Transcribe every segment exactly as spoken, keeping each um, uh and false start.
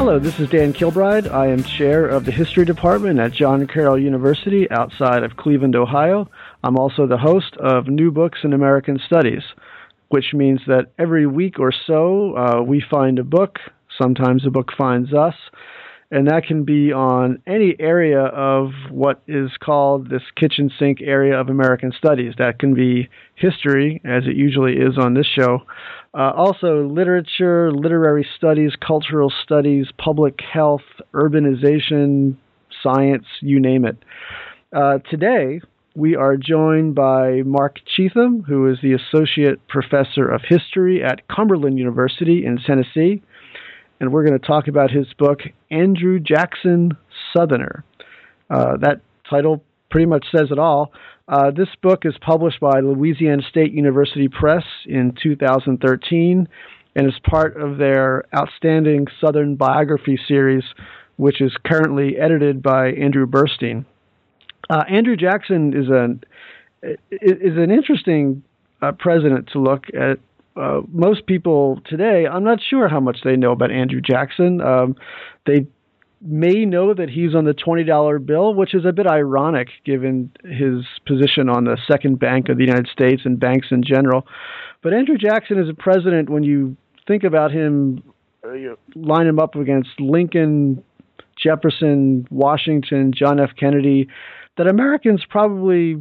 Hello, this is Dan Kilbride. I am chair of the History Department at John Carroll University outside of Cleveland, Ohio. I'm also the host of New Books in American Studies, which means that every week or so uh, we find a book. Sometimes a book finds us, and that can be on any area of what is called this kitchen sink area of American Studies. That can be history, as it usually is on this show. Uh, also, literature, literary studies, cultural studies, public health, urbanization, science, you name it. Uh, today, we are joined by Mark Cheatham, who is the Associate Professor of History at Cumberland University in Tennessee. And we're going to talk about his book, Andrew Jackson, Southerner. Uh, that title pretty much says it all. Uh, this book is published by Louisiana State University Press in two thousand thirteen and is part of their outstanding Southern biography series, which is currently edited by Andrew Burstein. Uh, Andrew Jackson is an, is an interesting uh, president to look at. Uh, most people today, I'm not sure how much they know about Andrew Jackson. Um, they may know that he's on the twenty dollar bill, which is a bit ironic given his position on the second bank of the United States and banks in general. But Andrew Jackson is a president, when you think about him, uh, you line him up against Lincoln, Jefferson, Washington, John F. Kennedy, that Americans probably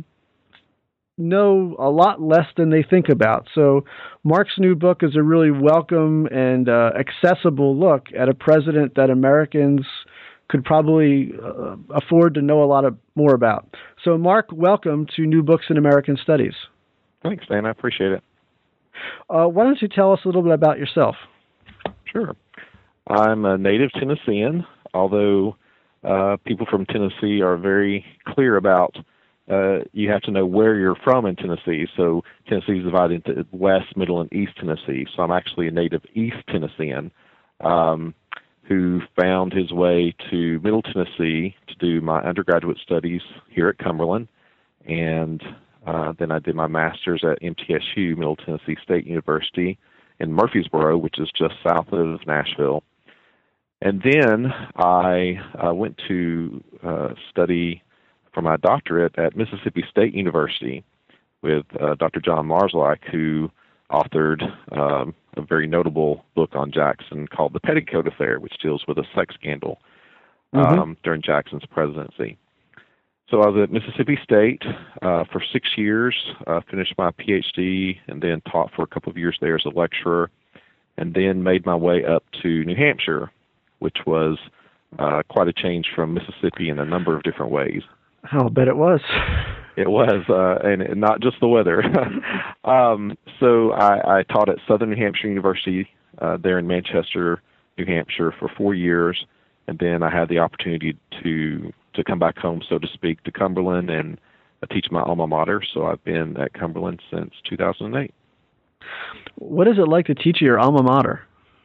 know a lot less than they think about. So Mark's new book is a really welcome and uh, accessible look at a president that Americans could probably uh, afford to know a lot of, more about. So Mark, welcome to New Books in American Studies. Thanks, Dan. I appreciate it. Uh, why don't you tell us a little bit about yourself? Sure. I'm a native Tennessean, although uh, people from Tennessee are very clear about Uh, you have to know where you're from in Tennessee. So Tennessee is divided into West, Middle, and East Tennessee. So I'm actually a native East Tennessean um, who found his way to Middle Tennessee to do my undergraduate studies here at Cumberland. And uh, then I did my master's at M T S U, Middle Tennessee State University in Murfreesboro, which is just south of Nashville. And then I uh, went to uh, study for my doctorate at Mississippi State University with uh, Doctor John Marszalek, who authored um, a very notable book on Jackson called The Petticoat Affair, which deals with a sex scandal um, mm-hmm. during Jackson's presidency. So I was at Mississippi State uh, for six years, uh, finished my P H D, and then taught for a couple of years there as a lecturer, and then made my way up to New Hampshire, which was uh, quite a change from Mississippi in a number of different ways. I'll bet it was. It was, uh, and, and not just the weather. um, so I, I taught at Southern New Hampshire University uh, there in Manchester, New Hampshire, for four years, and then I had the opportunity to to come back home, so to speak, to Cumberland and uh, teach my alma mater. So I've been at Cumberland since two thousand eight. What is it like to teach at your alma mater?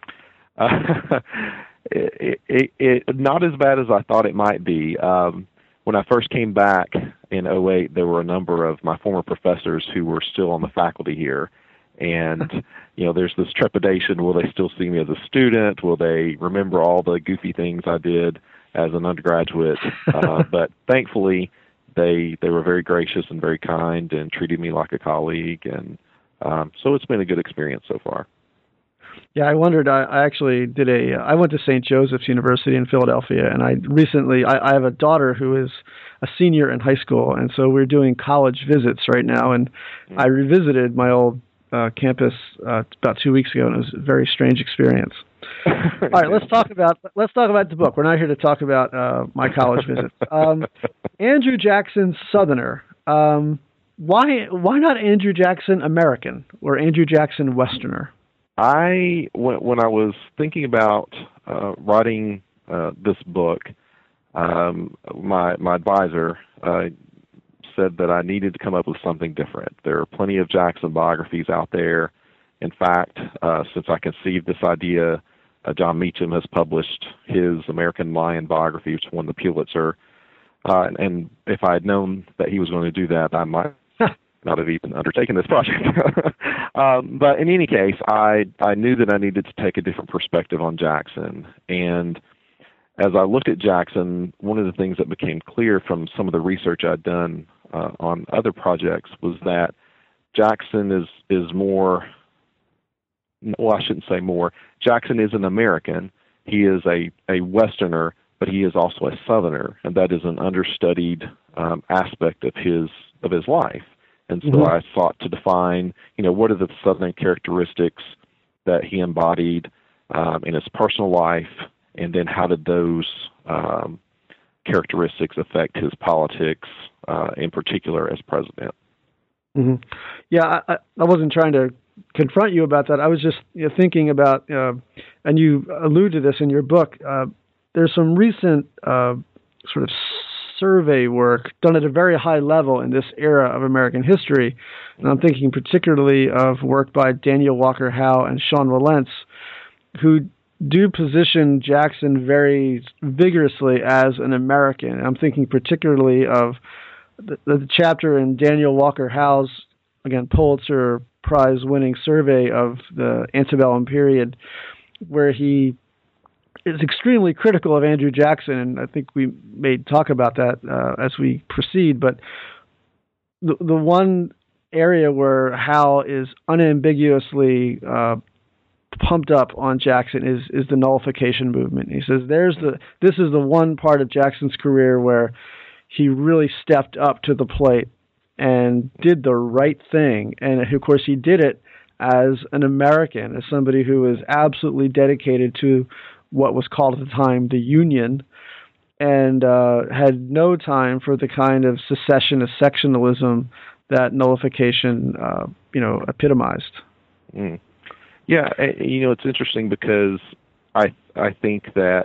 Uh, it, it, it, not as bad as I thought it might be. Um, When I first came back in oh eight, there were a number of my former professors who were still on the faculty here. And, you know, there's this trepidation. Will they still see me as a student? Will they remember all the goofy things I did as an undergraduate? Uh, but thankfully, they they were very gracious and very kind and treated me like a colleague. And um, so it's been a good experience so far. Yeah, I wondered, I, I actually did a, I went to Saint Joseph's University in Philadelphia, and I recently, I, I have a daughter who is a senior in high school, and so we're doing college visits right now, and mm-hmm. I revisited my old uh, campus uh, about two weeks ago, and it was a very strange experience. All right, let's talk about, let's talk about the book. We're not here to talk about uh, my college visits. Um, Andrew Jackson, Southerner. Um, why, why not Andrew Jackson, American, or Andrew Jackson, Westerner? I, when, when I was thinking about uh, writing uh, this book, um, my my advisor uh, said that I needed to come up with something different. There are plenty of Jackson biographies out there. In fact, uh, since I conceived this idea, uh, John Meacham has published his American Lion biography, which won the Pulitzer. Uh, and, and if I had known that he was going to do that, I might not have even undertaken this project. um, but in any case, I I knew that I needed to take a different perspective on Jackson. And as I looked at Jackson, one of the things that became clear from some of the research I'd done uh, on other projects was that Jackson is, is more, well, I shouldn't say more. Jackson is an American. He is a, a Westerner, but he is also a Southerner, and that is an understudied um, aspect of his of his life. And so mm-hmm. I sought to define, you know, what are the Southern characteristics that he embodied um, in his personal life, and then how did those um, characteristics affect his politics, uh, in particular as president. Mm-hmm. Yeah, I, I wasn't trying to confront you about that. I was just you know, thinking about, uh, and you allude to this in your book, uh, there's some recent uh, sort of survey work done at a very high level in this era of American history. And I'm thinking particularly of work by Daniel Walker Howe and Sean Wilentz, who do position Jackson very vigorously as an American. I'm thinking particularly of the, the chapter in Daniel Walker Howe's, again, Pulitzer Prize-winning survey of the antebellum period, where he is extremely critical of Andrew Jackson, and I think we may talk about that uh, as we proceed. But the the one area where Howe is unambiguously uh, pumped up on Jackson is is the nullification movement. He says there's the this is the one part of Jackson's career where he really stepped up to the plate and did the right thing, and of course he did it as an American, as somebody who is absolutely dedicated to what was called at the time the Union, and uh, had no time for the kind of secessionist sectionalism that nullification, uh, you know, epitomized. Mm. Yeah, you know, it's interesting because I I think that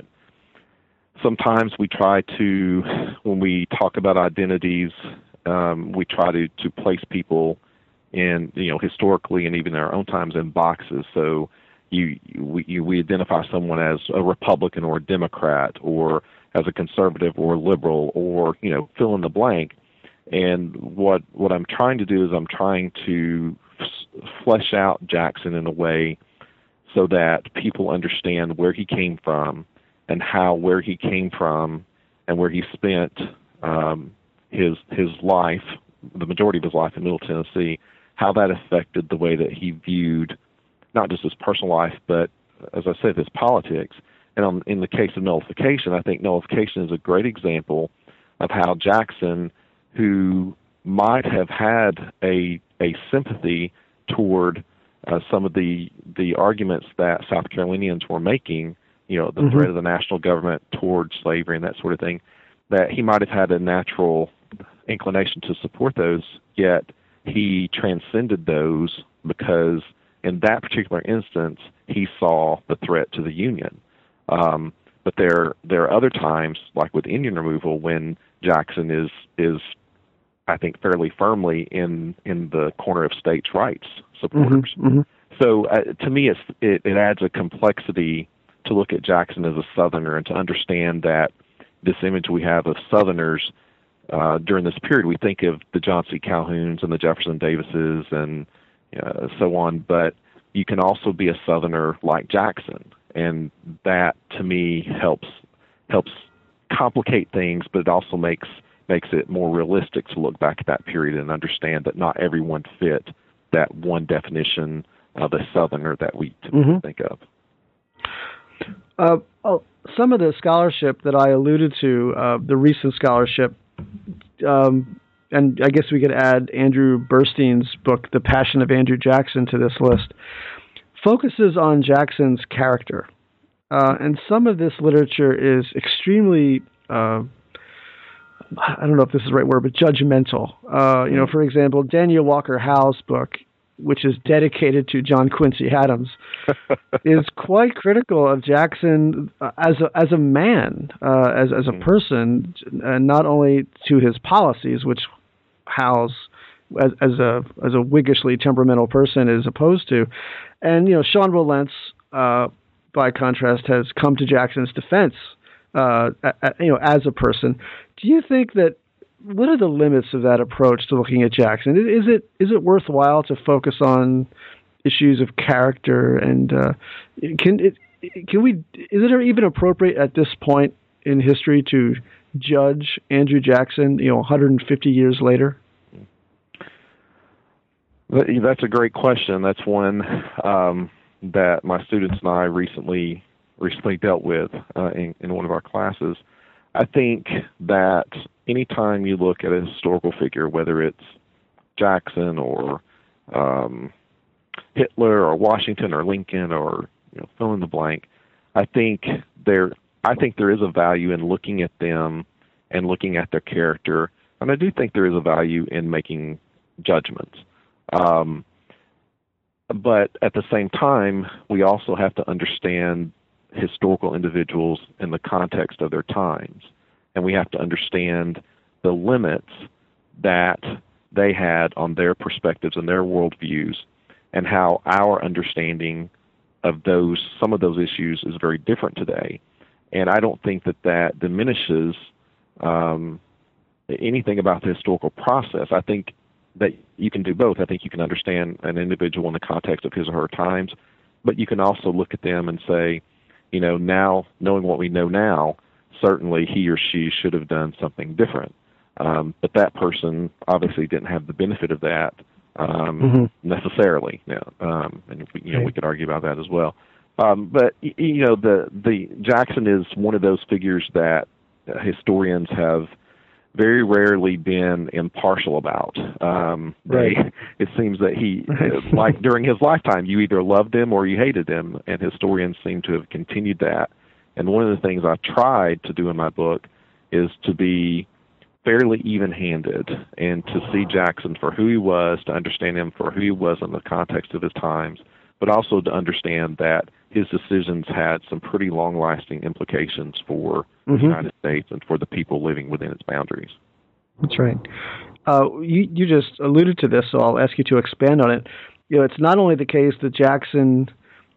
sometimes we try to, when we talk about identities, um, we try to, to place people in, you know, historically and even in our own times in boxes. So You, we, you, we identify someone as a Republican or a Democrat or as a conservative or a liberal or, you know, fill in the blank. And what what I'm trying to do is I'm trying to f- flesh out Jackson in a way so that people understand where he came from and how where he came from and where he spent um, his his life, the majority of his life in Middle Tennessee, how that affected the way that he viewed not just his personal life, but, as I said, his politics. And on, in the case of nullification, I think nullification is a great example of how Jackson, who might have had a a sympathy toward uh, some of the the arguments that South Carolinians were making, you know, the mm-hmm. threat of the national government towards slavery and that sort of thing, that he might have had a natural inclination to support those, yet he transcended those because in that particular instance, he saw the threat to the Union. Um, but there there are other times, like with Indian removal, when Jackson is, is I think, fairly firmly in, in the corner of states' rights supporters. Mm-hmm, mm-hmm. So uh, to me, it's, it, it adds a complexity to look at Jackson as a Southerner and to understand that this image we have of Southerners uh, during this period, we think of the John C. Calhouns and the Jefferson Davises and Uh, so on, but you can also be a Southerner like Jackson, and that to me helps helps complicate things, but it also makes makes it more realistic to look back at that period and understand that not everyone fit that one definition of a Southerner that we typically mm-hmm. think of. Uh, oh, some of the scholarship that I alluded to, uh, the recent scholarship. Um, And I guess we could add Andrew Burstein's book, The Passion of Andrew Jackson, to this list, focuses on Jackson's character. Uh, and some of this literature is extremely, uh, I don't know if this is the right word, but judgmental. Uh, you know, for example, Daniel Walker Howe's book, which is dedicated to John Quincy Adams, is quite critical of Jackson as a, as a man, uh, as as a person, and not only to his policies, which Howe's as, as a as a Whiggishly temperamental person is opposed to, and you know Sean Wilentz, uh, by contrast, has come to Jackson's defense, uh, you know, as a person. Do you think that? What are the limits of that approach to looking at Jackson? Is it is it worthwhile to focus on issues of character, and uh, can it can we is it even appropriate at this point in history to judge Andrew Jackson, you know, one hundred fifty years later? That's a great question. That's one um, that my students and I recently recently dealt with uh, in, in one of our classes. I think that anytime you look at a historical figure, whether it's Jackson or um, Hitler or Washington or Lincoln or, you know, fill in the blank, I think there I think there is a value in looking at them and looking at their character, and I do think there is a value in making judgments. Um, but at the same time, we also have to understand historical individuals in the context of their times, and we have to understand the limits that they had on their perspectives and their worldviews, and how our understanding of those some of those issues is very different today. And I don't think that that diminishes um, anything about the historical process. I think that you can do both. I think you can understand an individual in the context of his or her times, but you can also look at them and say, you know, now, knowing what we know now, certainly he or she should have done something different. Um, but that person obviously didn't have the benefit of that um, mm-hmm. necessarily. You know, um, and we, you know, we could argue about that as well. Um, but you know, the the Jackson is one of those figures that historians have very rarely been impartial about. Um, right. They, it seems that he, like during his lifetime, you either loved him or you hated him, and historians seem to have continued that. And one of the things I tried to do in my book is to be fairly even-handed and to see Jackson for who he was, to understand him for who he was in the context of his times, but also to understand that his decisions had some pretty long-lasting implications for mm-hmm. the United States and for the people living within its boundaries. That's right. Uh, you, you just alluded to this, so I'll ask you to expand on it. You know, it's not only the case that Jackson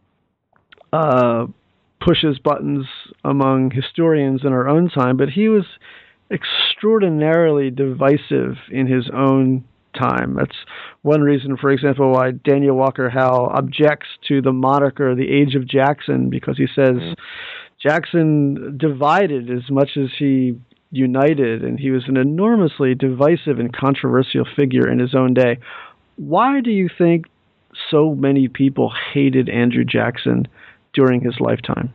uh, pushes buttons among historians in our own time, but he was extraordinarily divisive in his own time. That's one reason, for example, why Daniel Walker Howe objects to the moniker the Age of Jackson, because he says mm-hmm. Jackson divided as much as he united, and he was an enormously divisive and controversial figure in his own day. Why do you think so many people hated Andrew Jackson during his lifetime?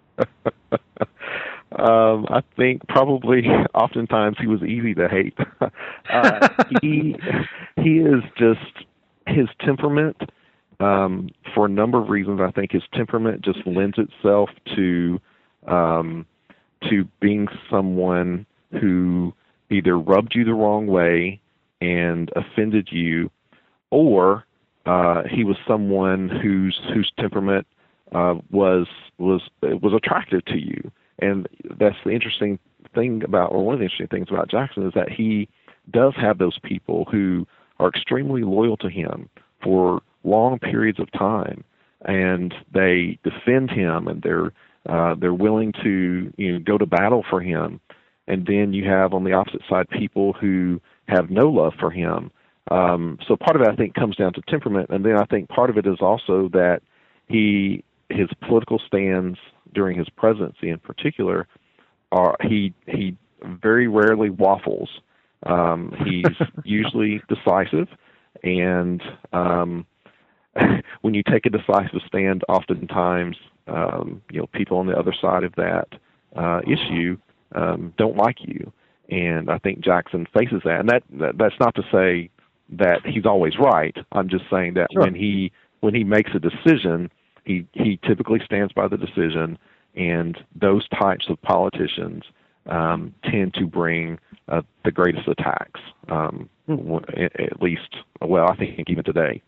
Um, I think probably oftentimes he was easy to hate. uh, he he is just his temperament. Um, for a number of reasons, I think his temperament just lends itself to um, to being someone who either rubbed you the wrong way and offended you, or uh, he was someone whose whose temperament uh, was was was attractive to you. And that's the interesting thing about, or one of the interesting things about Jackson, is that he does have those people who are extremely loyal to him for long periods of time, and they defend him, and they're uh, they're willing to, you know, go to battle for him. And then you have on the opposite side people who have no love for him. Um, so part of it, I think, comes down to temperament, and then I think part of it is also that he his political stands during his presidency in particular, are he he very rarely waffles. Um, he's usually decisive, and um, when you take a decisive stand, oftentimes um, you know, people on the other side of that uh, issue um, don't like you, and I think Jackson faces that. And that, that that's not to say that he's always right. I'm just saying that sure. when he when he makes a decision, He he typically stands by the decision, and those types of politicians um, tend to bring uh, the greatest attacks, um, at least, well, I think even today.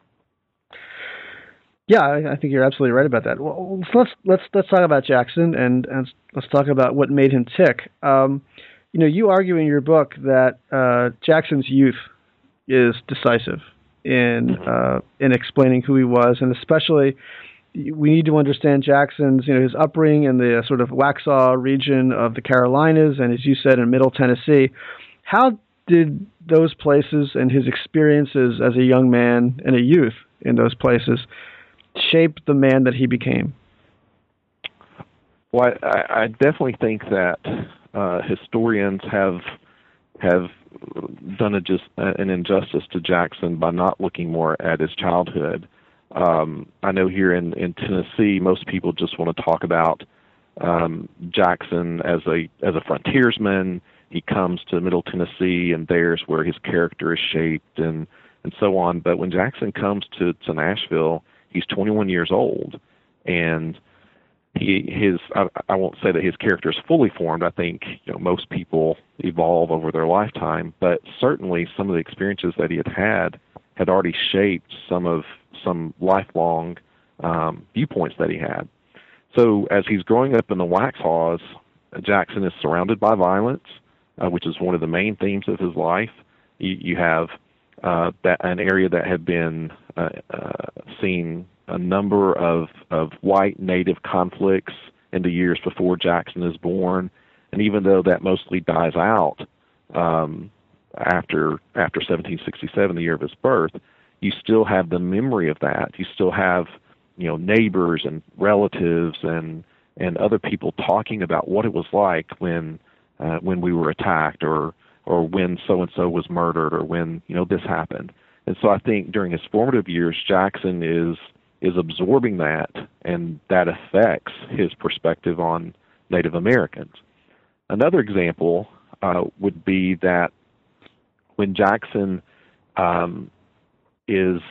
Yeah, I, I think you're absolutely right about that. Well, let's let's let's talk about Jackson, and, and let's talk about what made him tick. Um, you know, you argue in your book that uh, Jackson's youth is decisive in mm-hmm. uh, in explaining who he was, and especially we need to understand Jackson's, you know, his upbringing in the sort of Waxhaw region of the Carolinas, and as you said, in Middle Tennessee. How did those places and his experiences as a young man and a youth in those places shape the man that he became? Well, I, I definitely think that uh, historians have have done a just an injustice to Jackson by not looking more at his childhood. Um, I know here in, in Tennessee, most people just want to talk about um, Jackson as a as a frontiersman. He comes to Middle Tennessee, and there's where his character is shaped, and and so on. But when Jackson comes to, to Nashville, he's twenty-one years old, and he his I, I won't say that his character is fully formed. I think you know most people evolve over their lifetime, but certainly some of the experiences that he had had had already shaped some of some lifelong um, viewpoints that he had. So as he's growing up in the Waxhaws, Jackson is surrounded by violence, uh, which is one of the main themes of his life. You, you have uh, that an area that had been uh, uh, seen a number of, of white native conflicts in the years before Jackson is born, and even though that mostly dies out um, after after seventeen sixty-seven, the year of his birth, you still have the memory of that. You still have you know neighbors and relatives and and other people talking about what it was like when uh, when we were attacked, or or when so and so was murdered, or when you know this happened. And so I think during his formative years, Jackson is is absorbing that, and that affects his perspective on Native Americans. Another example uh, would be that when Jackson um, is,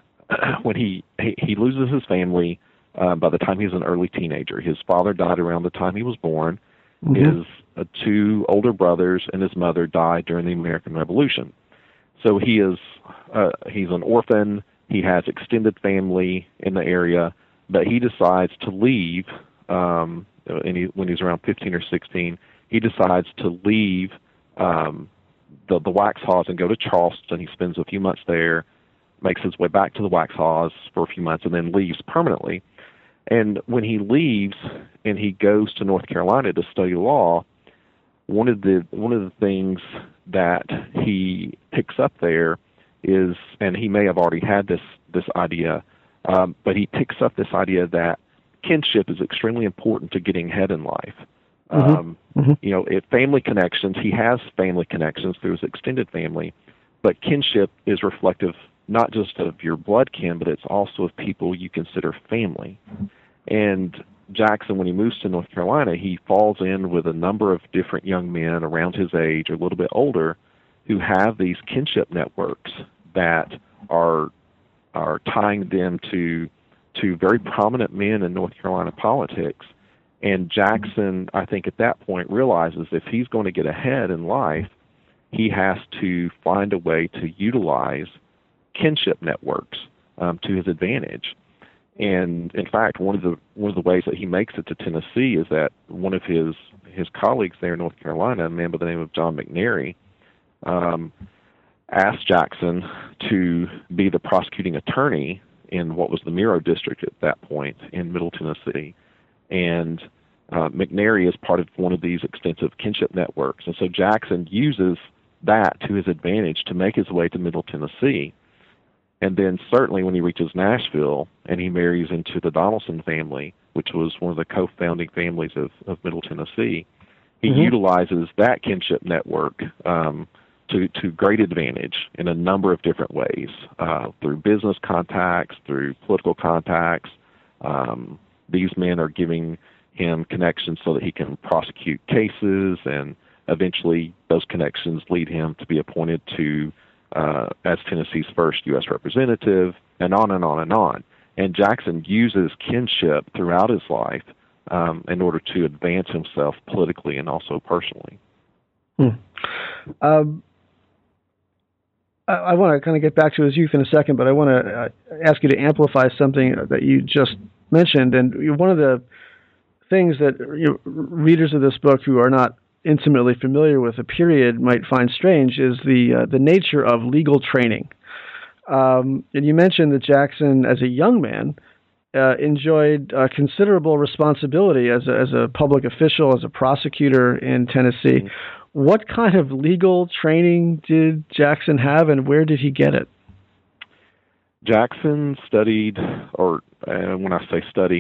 when he, he, he loses his family uh, by the time he's an early teenager. His father died around the time he was born. Mm-hmm. His uh, two older brothers and his mother died during the American Revolution. So he is uh, he's an orphan. He has extended family in the area, but he decides to leave. Um, and he, when he's around fifteen or sixteen, he decides to leave um, the the Waxhaws and go to Charleston. He spends a few months there, makes his way back to the Waxhaws for a few months, and then leaves permanently. And when he leaves and he goes to North Carolina to study law, one of the one of the things that he picks up there is, and he may have already had this this idea, um, but he picks up this idea that kinship is extremely important to getting ahead in life. Mm-hmm. Um, mm-hmm. You know, it, family connections. He has family connections through his extended family, but kinship is reflective not just of your blood kin, but it's also of people you consider family. And Jackson, when he moves to North Carolina, he falls in with a number of different young men around his age, or a little bit older, who have these kinship networks that are are tying them to to very prominent men in North Carolina politics. And Jackson, I think at that point, realizes if he's going to get ahead in life, he has to find a way to utilize kinship networks um, to his advantage. And in fact, one of the one of the ways that he makes it to Tennessee is that one of his his colleagues there in North Carolina, a man by the name of John McNary, um, asked Jackson to be the prosecuting attorney in what was the Miro district at that point in Middle Tennessee. And uh, McNary is part of one of these extensive kinship networks. And so Jackson uses that to his advantage to make his way to Middle Tennessee. And then certainly when he reaches Nashville and he marries into the Donaldson family, which was one of the co-founding families of, of Middle Tennessee, he mm-hmm. utilizes that kinship network um, to, to great advantage in a number of different ways, uh, through business contacts, through political contacts. Um, these men are giving him connections so that he can prosecute cases, and eventually those connections lead him to be appointed to Uh, as Tennessee's first U S representative, and on and on and on. And Jackson uses kinship throughout his life um, in order to advance himself politically and also personally. Hmm. Um, I, I want to kind of get back to his youth in a second, but I want to uh, ask you to amplify something that you just mentioned. And one of the things that you know, readers of this book who are not intimately familiar with the period might find strange is the uh, the nature of legal training. Um, and you mentioned that Jackson, as a young man, uh, enjoyed uh, considerable responsibility as a, as a public official, as a prosecutor in Tennessee. Mm-hmm. What kind of legal training did Jackson have, and where did he get it? Jackson studied, or uh, when I say study,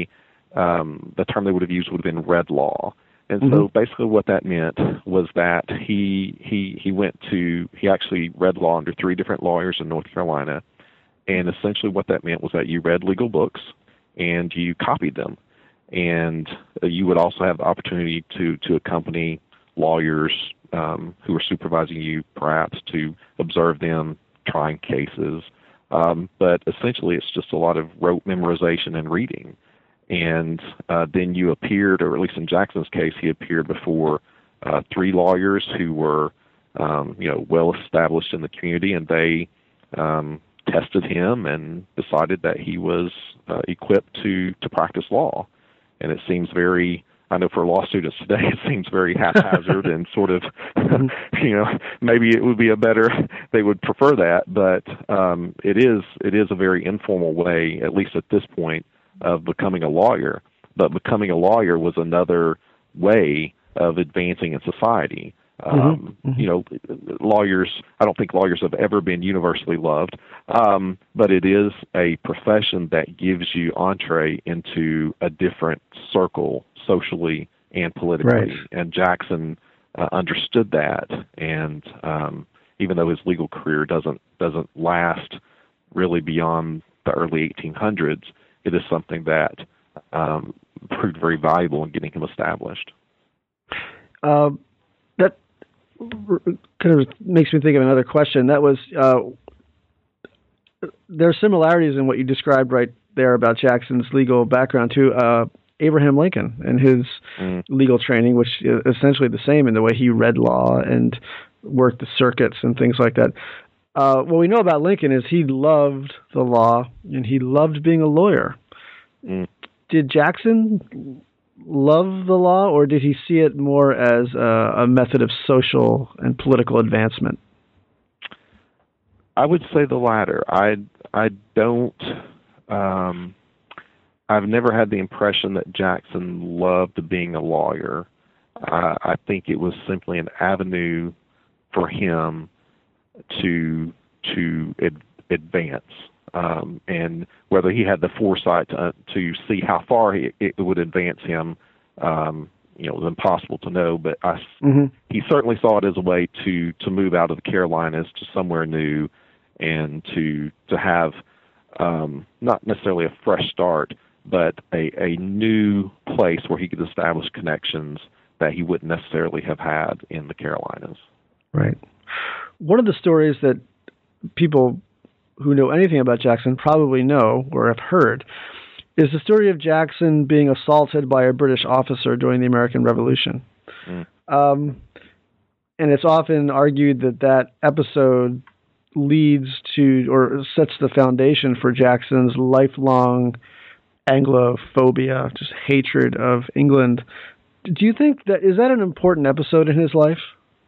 um, the term they would have used would have been red law. And mm-hmm. so basically what that meant was that he he he went to he actually read law under three different lawyers in North Carolina, and essentially what that meant was that you read legal books and you copied them, and uh, you would also have the opportunity to to accompany lawyers um, who were supervising you, perhaps to observe them trying cases. Um, but essentially, it's just a lot of rote memorization and reading. And uh, then you appeared, or at least in Jackson's case, he appeared before uh, three lawyers who were, um, you know, well established in the community, and they um, tested him and decided that he was uh, equipped to to practice law. And it seems very, I know for law students today, it seems very haphazard and sort of, you know, maybe it would be a better, they would prefer that, but um, it is it is a very informal way, at least at this point, of becoming a lawyer. But becoming a lawyer was another way of advancing in society. Um, mm-hmm. You know, lawyers, I don't think lawyers have ever been universally loved, um, but it is a profession that gives you entree into a different circle socially and politically. Right. And Jackson uh, understood that, and um, even though his legal career doesn't doesn't last really beyond the early eighteen hundreds, it is something that um, proved very valuable in getting him established. Uh, that kind of makes me think of another question. That was, uh, there are similarities in what you described right there about Jackson's legal background to uh, Abraham Lincoln and his mm. legal training, which is essentially the same in the way he read law and worked the circuits and things like that. Uh, what we know about Lincoln is he loved the law and he loved being a lawyer. Mm. Did Jackson love the law, or did he see it more as a, a method of social and political advancement? I would say the latter. I I don't. Um, I've never had the impression that Jackson loved being a lawyer. Uh, I think it was simply an avenue for him to to ad- advance, um, and whether he had the foresight to, uh, to see how far he, it would advance him, um, you know, it was impossible to know. But I, mm-hmm. he certainly saw it as a way to to move out of the Carolinas to somewhere new, and to to have um, not necessarily a fresh start, but a, a new place where he could establish connections that he wouldn't necessarily have had in the Carolinas. Right. One of the stories that people who know anything about Jackson probably know or have heard is the story of Jackson being assaulted by a British officer during the American Revolution. Mm. Um, and it's often argued that that episode leads to or sets the foundation for Jackson's lifelong Anglophobia, just hatred of England. Do you think that is that an important episode in his life?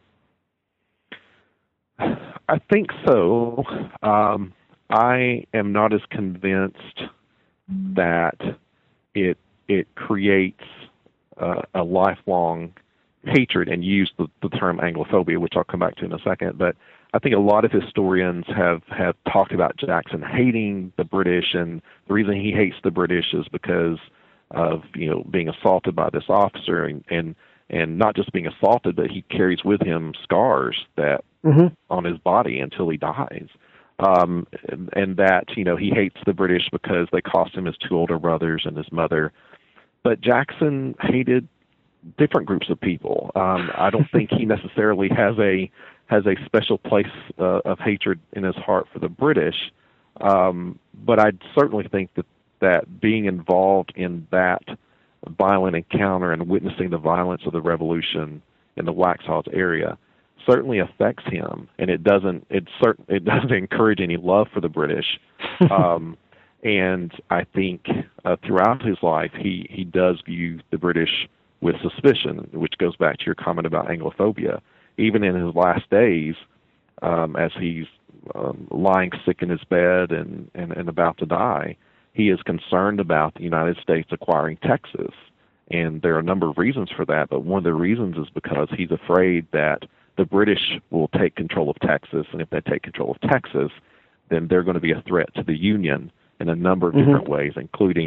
I think so. Um, I am not as convinced that it it creates uh, a lifelong hatred, and use the, the term Anglophobia, which I'll come back to in a second. But I think a lot of historians have, have talked about Jackson hating the British, and the reason he hates the British is because of, you know, being assaulted by this officer, and, and, and not just being assaulted, but he carries with him scars that mm-hmm. on his body until he dies. Um, and, and that, you know, he hates the British because they cost him his two older brothers and his mother. But Jackson hated different groups of people. Um, I don't think he necessarily has a has a special place uh, of hatred in his heart for the British. Um, but I certainly think that, that being involved in that violent encounter and witnessing the violence of the revolution in the Waxhaws area certainly affects him, and it doesn't it certain it doesn't encourage any love for the British. Um, and I think uh, throughout his life, he he does view the British with suspicion, which goes back to your comment about Anglophobia. Even in his last days, um, as he's um, lying sick in his bed and, and, and about to die, he is concerned about the United States acquiring Texas. And there are a number of reasons for that, but one of the reasons is because he's afraid that the British will take control of Texas, and if they take control of Texas, then they're going to be a threat to the Union in a number of mm-hmm. different ways, including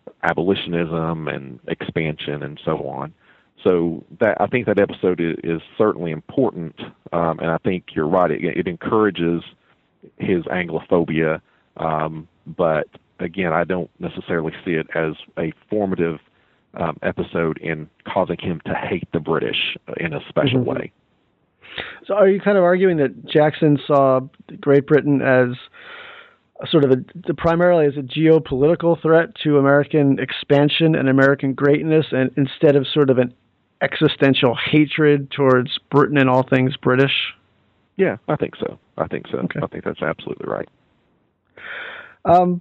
abolitionism and expansion and so on. So that I think that episode is, is certainly important, um, and I think you're right. It, it encourages his Anglophobia, um, but again, I don't necessarily see it as a formative um, episode in causing him to hate the British in a special mm-hmm. way. So are you kind of arguing that Jackson saw Great Britain as a sort of a, primarily as a geopolitical threat to American expansion and American greatness, and instead of sort of an existential hatred towards Britain and all things British? Yeah, I think so. I think so. Okay. I think that's absolutely right. Um,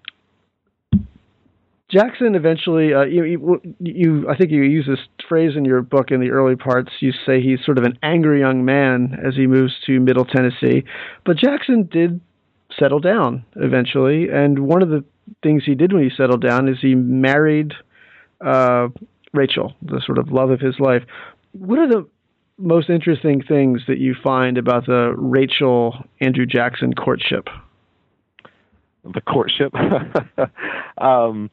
Jackson eventually, uh, you, you, you, I think you use this phrase in your book in the early parts. You say he's sort of an angry young man as he moves to Middle Tennessee. But Jackson did settle down eventually, and one of the things he did when he settled down is he married uh, Rachel, the sort of love of his life. What are the most interesting things that you find about the Rachel-Andrew Jackson courtship? The courtship? um,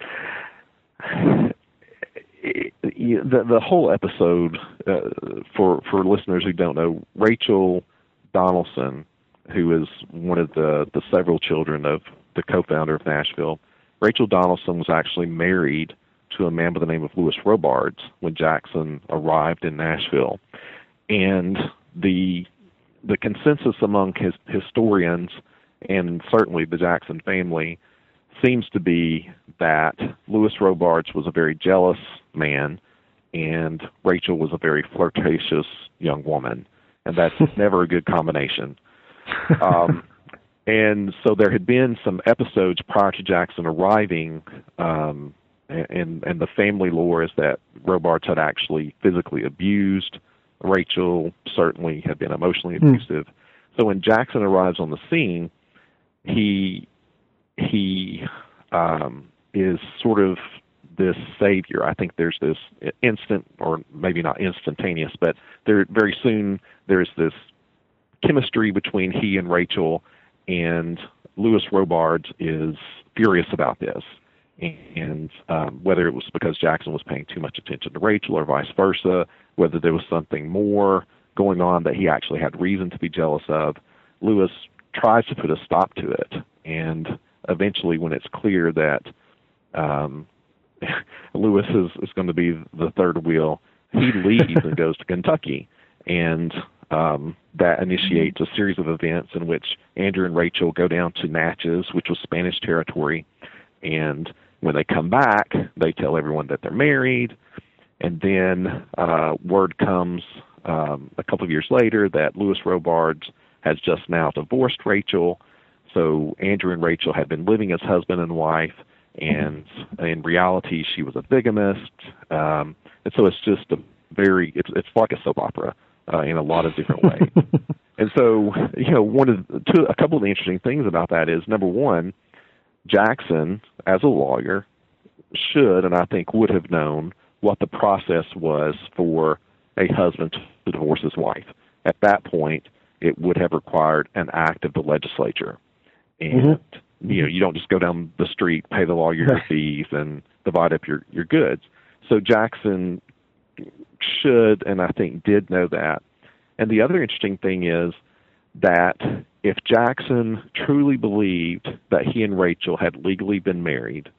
the the whole episode, uh, for for listeners who don't know, Rachel Donaldson, who is one of the, the several children of the co-founder of Nashville, Rachel Donaldson was actually married to a man by the name of Louis Robards when Jackson arrived in Nashville. And the the consensus among his historians, and certainly the Jackson family, seems to be that Louis Robards was a very jealous man and Rachel was a very flirtatious young woman. And that's never a good combination. Um, and so there had been some episodes prior to Jackson arriving, um, and, and the family lore is that Robards had actually physically abused Rachel, certainly had been emotionally abusive. Mm. So when Jackson arrives on the scene, he he um, is sort of this savior. I think there's this instant, or maybe not instantaneous, but there very soon there's this chemistry between he and Rachel, and Louis Robards is furious about this. And um, whether it was because Jackson was paying too much attention to Rachel or vice versa, whether there was something more going on that he actually had reason to be jealous of, Louis tries to put a stop to it. And eventually, when it's clear that um, Louis is, is going to be the third wheel, he leaves and goes to Kentucky. And um, that initiates a series of events in which Andrew and Rachel go down to Natchez, which was Spanish territory. And when they come back, they tell everyone that they're married. And then uh, word comes um, a couple of years later that Louis Robards has just now divorced Rachel. So Andrew and Rachel had been living as husband and wife, and in reality, she was a bigamist. Um, and so it's just a very, it's it's like a soap opera uh, in a lot of different ways. And so, you know, one of the, two, a couple of the interesting things about that is, number one, Jackson, as a lawyer, should, and I think would have known what the process was for a husband to divorce his wife. At that point, it would have required an act of the legislature. And, mm-hmm. you know, you don't just go down the street, pay the lawyer your fees, and divide up your, your goods. So Jackson should, and I think did know that. And the other interesting thing is that if Jackson truly believed that he and Rachel had legally been married,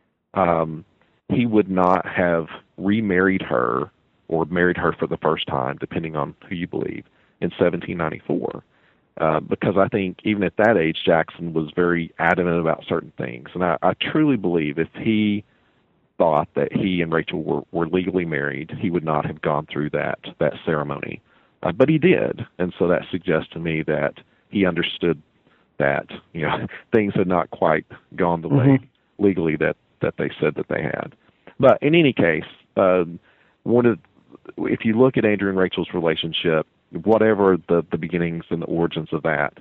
um, he would not have remarried her or married her for the first time, depending on who you believe, in seventeen ninety-four. Uh, because I think even at that age, Jackson was very adamant about certain things. And I, I truly believe if he thought that he and Rachel were, were legally married, he would not have gone through that, that ceremony. Uh, but he did. And so that suggests to me that he understood that, you know, things had not quite gone the way mm-hmm. legally that, that they said that they had. But in any case, uh, one of, if you look at Andrew and Rachel's relationship, whatever the, the beginnings and the origins of that,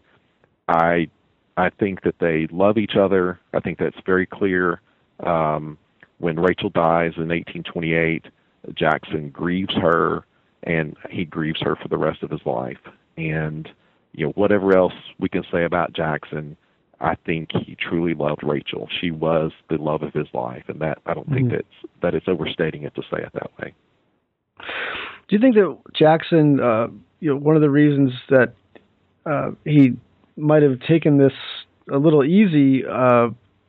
I I think that they love each other. I think that's very clear. Um, when Rachel dies in eighteen twenty-eight, Jackson grieves her, and he grieves her for the rest of his life. And you know, whatever else we can say about Jackson, I think he truly loved Rachel. She was the love of his life, and that I don't mm-hmm. think that's that it's overstating it to say it that way. Do you think that Jackson, uh, you know, one of the reasons that uh, he might have taken this a little easy uh,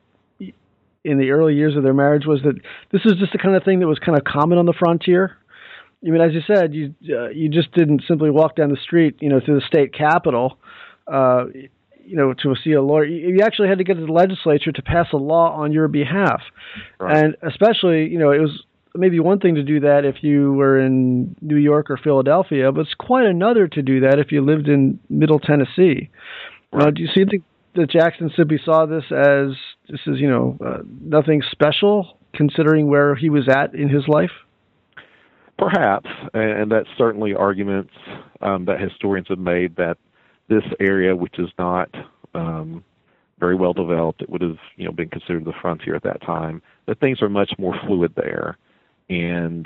in the early years of their marriage was that this is just the kind of thing that was kind of common on the frontier? I mean, as you said, you uh, you just didn't simply walk down the street, you know, to the state capitol, uh, you know, to see a lawyer. You actually had to get to the legislature to pass a law on your behalf, right. And especially, you know, it was maybe one thing to do that if you were in New York or Philadelphia, but it's quite another to do that if you lived in Middle Tennessee. Right. Uh, do you see the, that Jackson simply saw this as this is, you know, uh, nothing special considering where he was at in his life? Perhaps, and that's certainly arguments um, that historians have made that this area, which is not um, very well developed, it would have, you know, been considered the frontier at that time, that things are much more fluid there. And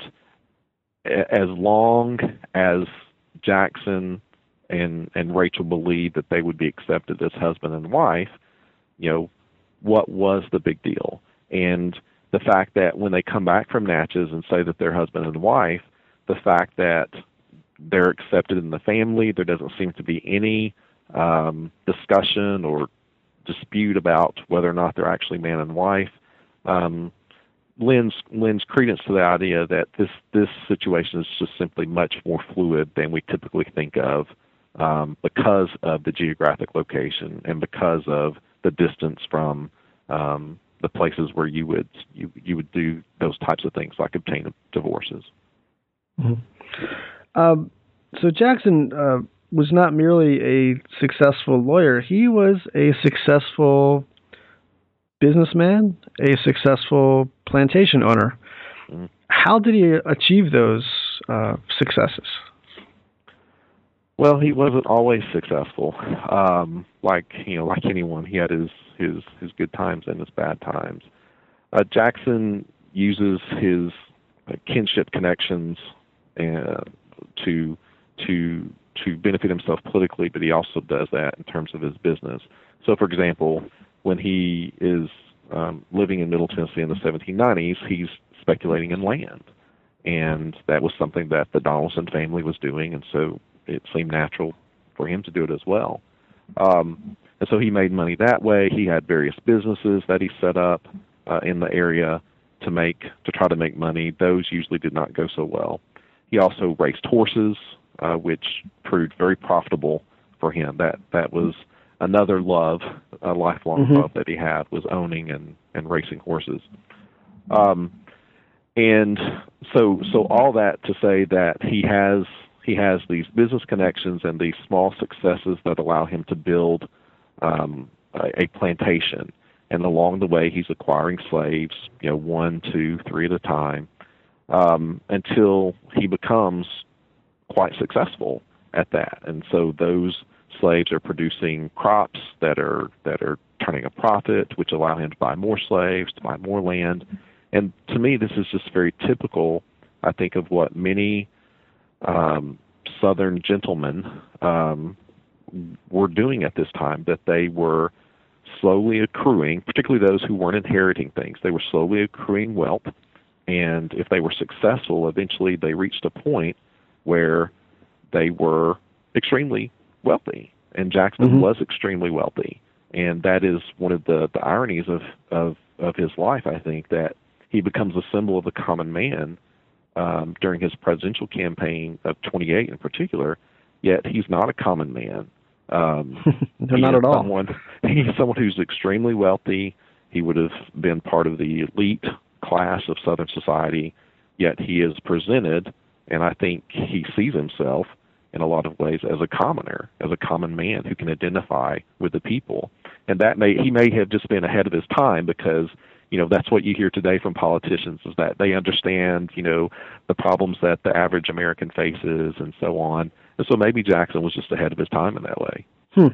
as long as Jackson and and Rachel believed that they would be accepted as husband and wife, you know, what was the big deal? And the fact that when they come back from Natchez and say that they're husband and wife, the fact that they're accepted in the family, there doesn't seem to be any um, discussion or dispute about whether or not they're actually man and wife, um, lends lends credence to the idea that this this situation is just simply much more fluid than we typically think of, um, because of the geographic location and because of the distance from um, the places where you would you you would do those types of things like obtain divorces. Mm-hmm. Um, so Jackson uh, was not merely a successful lawyer; he was a successful businessman, a successful plantation owner. Mm-hmm. How did he achieve those uh, successes? Well, he wasn't always successful. Um, like you know, like anyone, he had his his his good times and his bad times. Uh, Jackson uses his uh, kinship connections uh, to to to benefit himself politically, but he also does that in terms of his business. So, for example, when he is um, living in Middle Tennessee in the seventeen nineties, he's speculating in land, and that was something that the Donaldson family was doing, and so it seemed natural for him to do it as well. Um, and so he made money that way. He had various businesses that he set up uh, in the area to make to try to make money. Those usually did not go so well. He also raced horses, uh, which proved very profitable for him. That that was another love, a lifelong mm-hmm. love that he had, was owning and, and racing horses. Um, and so so all that to say that he has he has these business connections and these small successes that allow him to build um, a, a plantation. And along the way, he's acquiring slaves, you know, one, two, three at a time, um, until he becomes quite successful at that. And so those slaves are producing crops that are that are turning a profit, which allow him to buy more slaves, to buy more land. And to me, this is just very typical, I think, of what many um, Southern gentlemen um, were doing at this time, that they were slowly accruing, particularly those who weren't inheriting things. They were slowly accruing wealth, and if they were successful, eventually they reached a point where they were extremely wealthy, and Jackson mm-hmm. was extremely wealthy. And that is one of the, the ironies of, of, of his life, I think, that he becomes a symbol of the common man um, during his presidential campaign of twenty-eight in particular, yet he's not a common man. Um, no, not at all. Someone, he's someone who's extremely wealthy. He would have been part of the elite class of Southern society, yet he is presented, and I think he sees himself in a lot of ways as a commoner, as a common man who can identify with the people. And that may he may have just been ahead of his time, because, you know, that's what you hear today from politicians, is that they understand, you know, the problems that the average American faces and so on. And so maybe Jackson was just ahead of his time in that way. Hmm.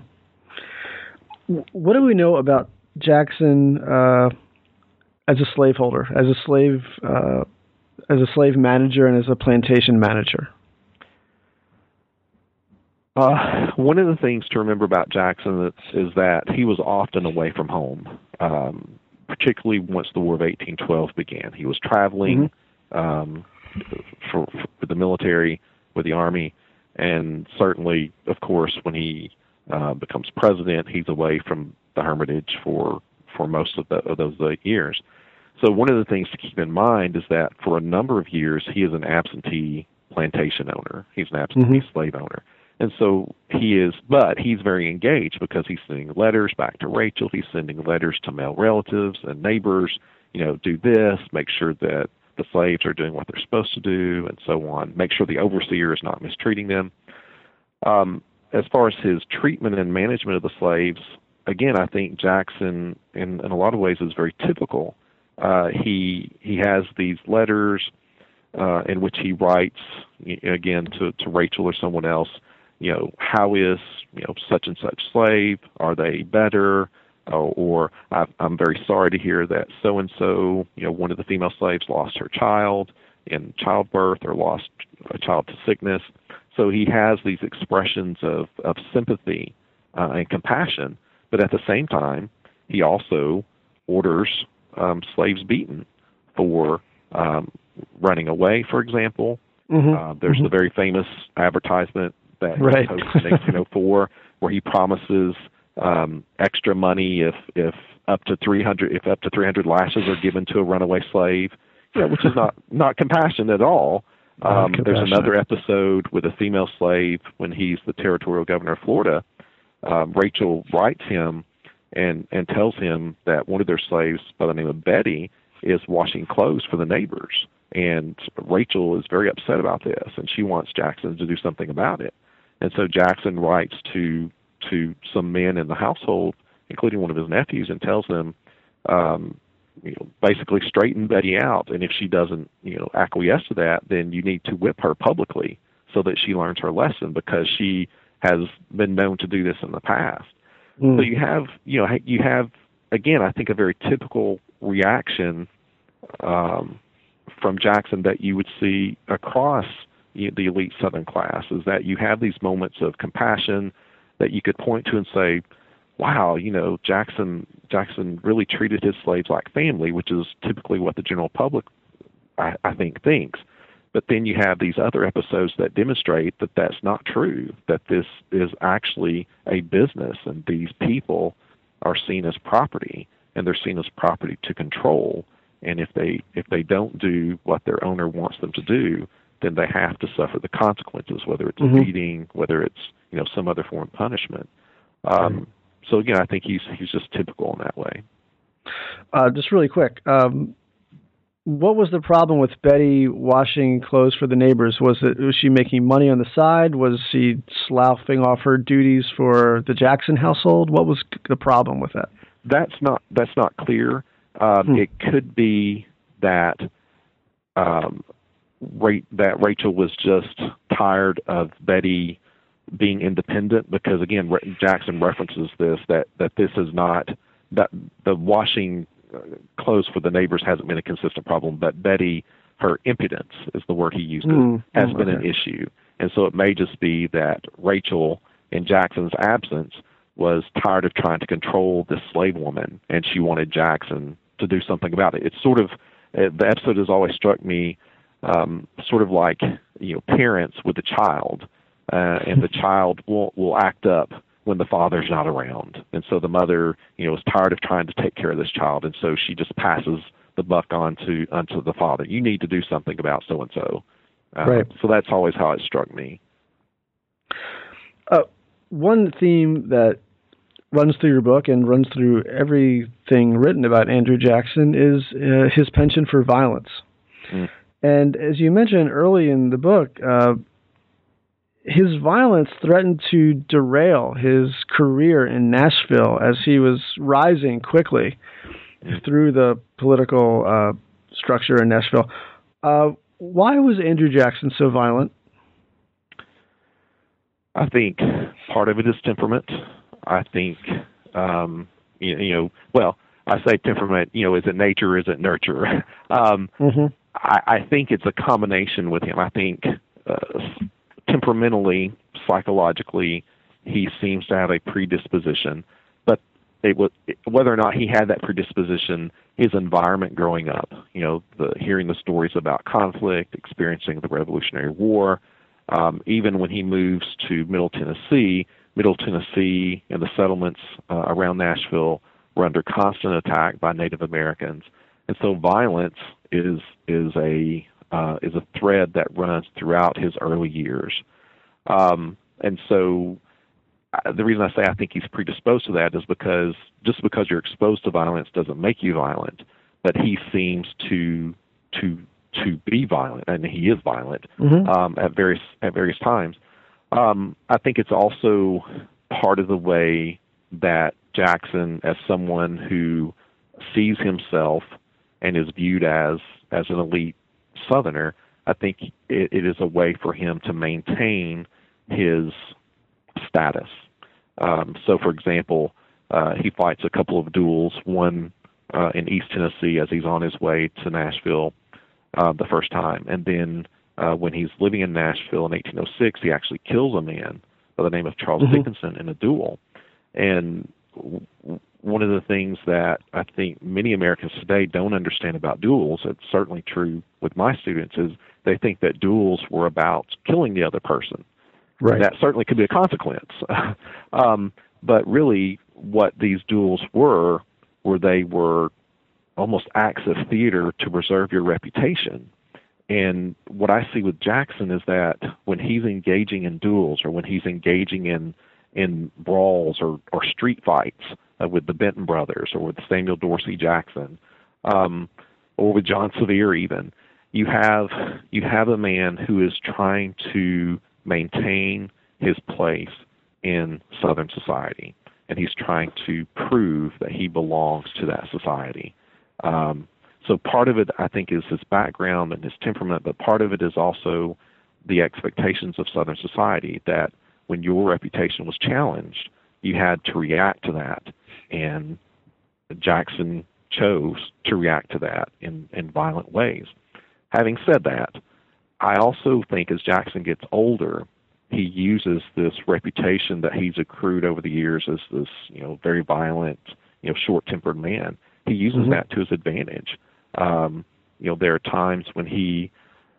hmm. What do we know about Jackson uh, as a slaveholder, as a slave, uh, as a slave manager, and as a plantation manager? Uh, one of the things to remember about Jackson is, is that he was often away from home, um, particularly once the War of eighteen twelve began. He was traveling mm-hmm. um, for, for the military, with the Army, and certainly, of course, when he uh, becomes president, he's away from the Hermitage for, for most of, the, of those uh, years. So one of the things to keep in mind is that for a number of years, he is an absentee plantation owner. He's an absentee mm-hmm. slave owner. And so he is, but he's very engaged because he's sending letters back to Rachel. He's sending letters to male relatives and neighbors, you know, do this, make sure that the slaves are doing what they're supposed to do, and so on. Make sure the overseer is not mistreating them. Um, as far as his treatment and management of the slaves, again, I think Jackson, in, in a lot of ways, is very typical. Uh, he he has these letters uh, in which he writes, again, to, to Rachel or someone else, you know, how is, you know, such and such slave? Are they better? Uh, or I, I'm very sorry to hear that so-and-so, you know, one of the female slaves lost her child in childbirth or lost a child to sickness. So he has these expressions of, of sympathy uh, and compassion, but at the same time, he also orders um, slaves beaten for um, running away, for example. Mm-hmm. Uh, there's mm-hmm. the very famous advertisement that right. he posted in eighteen oh four where he promises um, extra money if, if up to three hundred if up to three hundred lashes are given to a runaway slave, you know, which is not, not compassion at all. Um, there's another episode with a female slave when he's the territorial governor of Florida. Um, Rachel writes him and, and tells him that one of their slaves by the name of Betty is washing clothes for the neighbors. And Rachel is very upset about this, and she wants Jackson to do something about it. And so Jackson writes to to some men in the household, including one of his nephews, and tells them, um, you know, basically straighten Betty out. And if she doesn't, you know, acquiesce to that, then you need to whip her publicly so that she learns her lesson, because she has been known to do this in the past. Mm. So you have, you know, you have, again, I think a very typical reaction um, from Jackson that you would see across the elite Southern class, is that you have these moments of compassion that you could point to and say, wow, you know, Jackson Jackson really treated his slaves like family, which is typically what the general public, I, I think, thinks. But then you have these other episodes that demonstrate that that's not true, that this is actually a business, and these people are seen as property, and they're seen as property to control. And if they if they don't do what their owner wants them to do, then they have to suffer the consequences, whether it's mm-hmm. a beating, whether it's, you know, some other form of punishment. Um, mm-hmm. So again, I think he's he's just typical in that way. Uh, just really quick, um, what was the problem with Betty washing clothes for the neighbors? Was it was she making money on the side? Was she sloughing off her duties for the Jackson household? What was the problem with that? That's not that's not clear. Um, hmm. It could be that. Um, that Rachel was just tired of Betty being independent, because again, Jackson references this, that, that this is not, that the washing clothes for the neighbors hasn't been a consistent problem, but Betty, her impudence is the word he used, mm, has mm, been okay. an issue. And so it may just be that Rachel, in Jackson's absence, was tired of trying to control this slave woman, and she wanted Jackson to do something about it. It's sort of, the episode has always struck me Um, sort of like, you know, parents with a child, uh, and the child will will act up when the father's not around, and so the mother, you know, is tired of trying to take care of this child, and so she just passes the buck on to onto the father. You need to do something about so and so. Right. So that's always how it struck me. Uh, one theme that runs through your book and runs through everything written about Andrew Jackson is uh, his penchant for violence. Mm. And as you mentioned early in the book, uh, his violence threatened to derail his career in Nashville as he was rising quickly through the political uh, structure in Nashville. Uh, why was Andrew Jackson so violent? I think part of it is temperament. I think, um, you, you know, well, I say temperament, you know, is it nature or is it nurture? um, mm-hmm. I, I think it's a combination with him. I think uh, temperamentally psychologically he seems to have a predisposition, but it was, whether or not he had that predisposition, his environment growing up, you know, the, hearing the stories about conflict, experiencing the Revolutionary War, um, even when he moves to Middle Tennessee, Middle Tennessee and the settlements uh, around Nashville were under constant attack by Native Americans, and so violence is is a uh, is a thread that runs throughout his early years, um, and so uh, the reason I say I think he's predisposed to that is because just because you're exposed to violence doesn't make you violent, but he seems to to to be violent, and he is violent mm-hmm. um, at various at various times. Um, I think it's also part of the way that Jackson, as someone who sees himself and is viewed as as an elite Southerner, I think it, it is a way for him to maintain his status. Um, so, for example, uh, he fights a couple of duels, one uh, in East Tennessee as he's on his way to Nashville uh, the first time, and then uh, when he's living in Nashville in eighteen oh six, he actually kills a man by the name of Charles mm-hmm. Dickinson in a duel. And w- one of the things that I think many Americans today don't understand about duels, it's certainly true with my students, is they think that duels were about killing the other person. Right. That certainly could be a consequence. um, but really what these duels were, were they were almost acts of theater to preserve your reputation. And what I see with Jackson is that when he's engaging in duels or when he's engaging in in brawls or, or street fights uh, with the Benton brothers or with Samuel Dorsey Jackson, um, or with John Sevier even, you have you have a man who is trying to maintain his place in Southern society, and he's trying to prove that he belongs to that society. Um, so part of it, I think, is his background and his temperament, but part of it is also the expectations of Southern society that when your reputation was challenged, you had to react to that. And Jackson chose to react to that in, in violent ways. Having said that, I also think as Jackson gets older, he uses this reputation that he's accrued over the years as this, you know, very violent, you know, short-tempered man. He uses mm-hmm. that to his advantage. Um, you know, there are times when he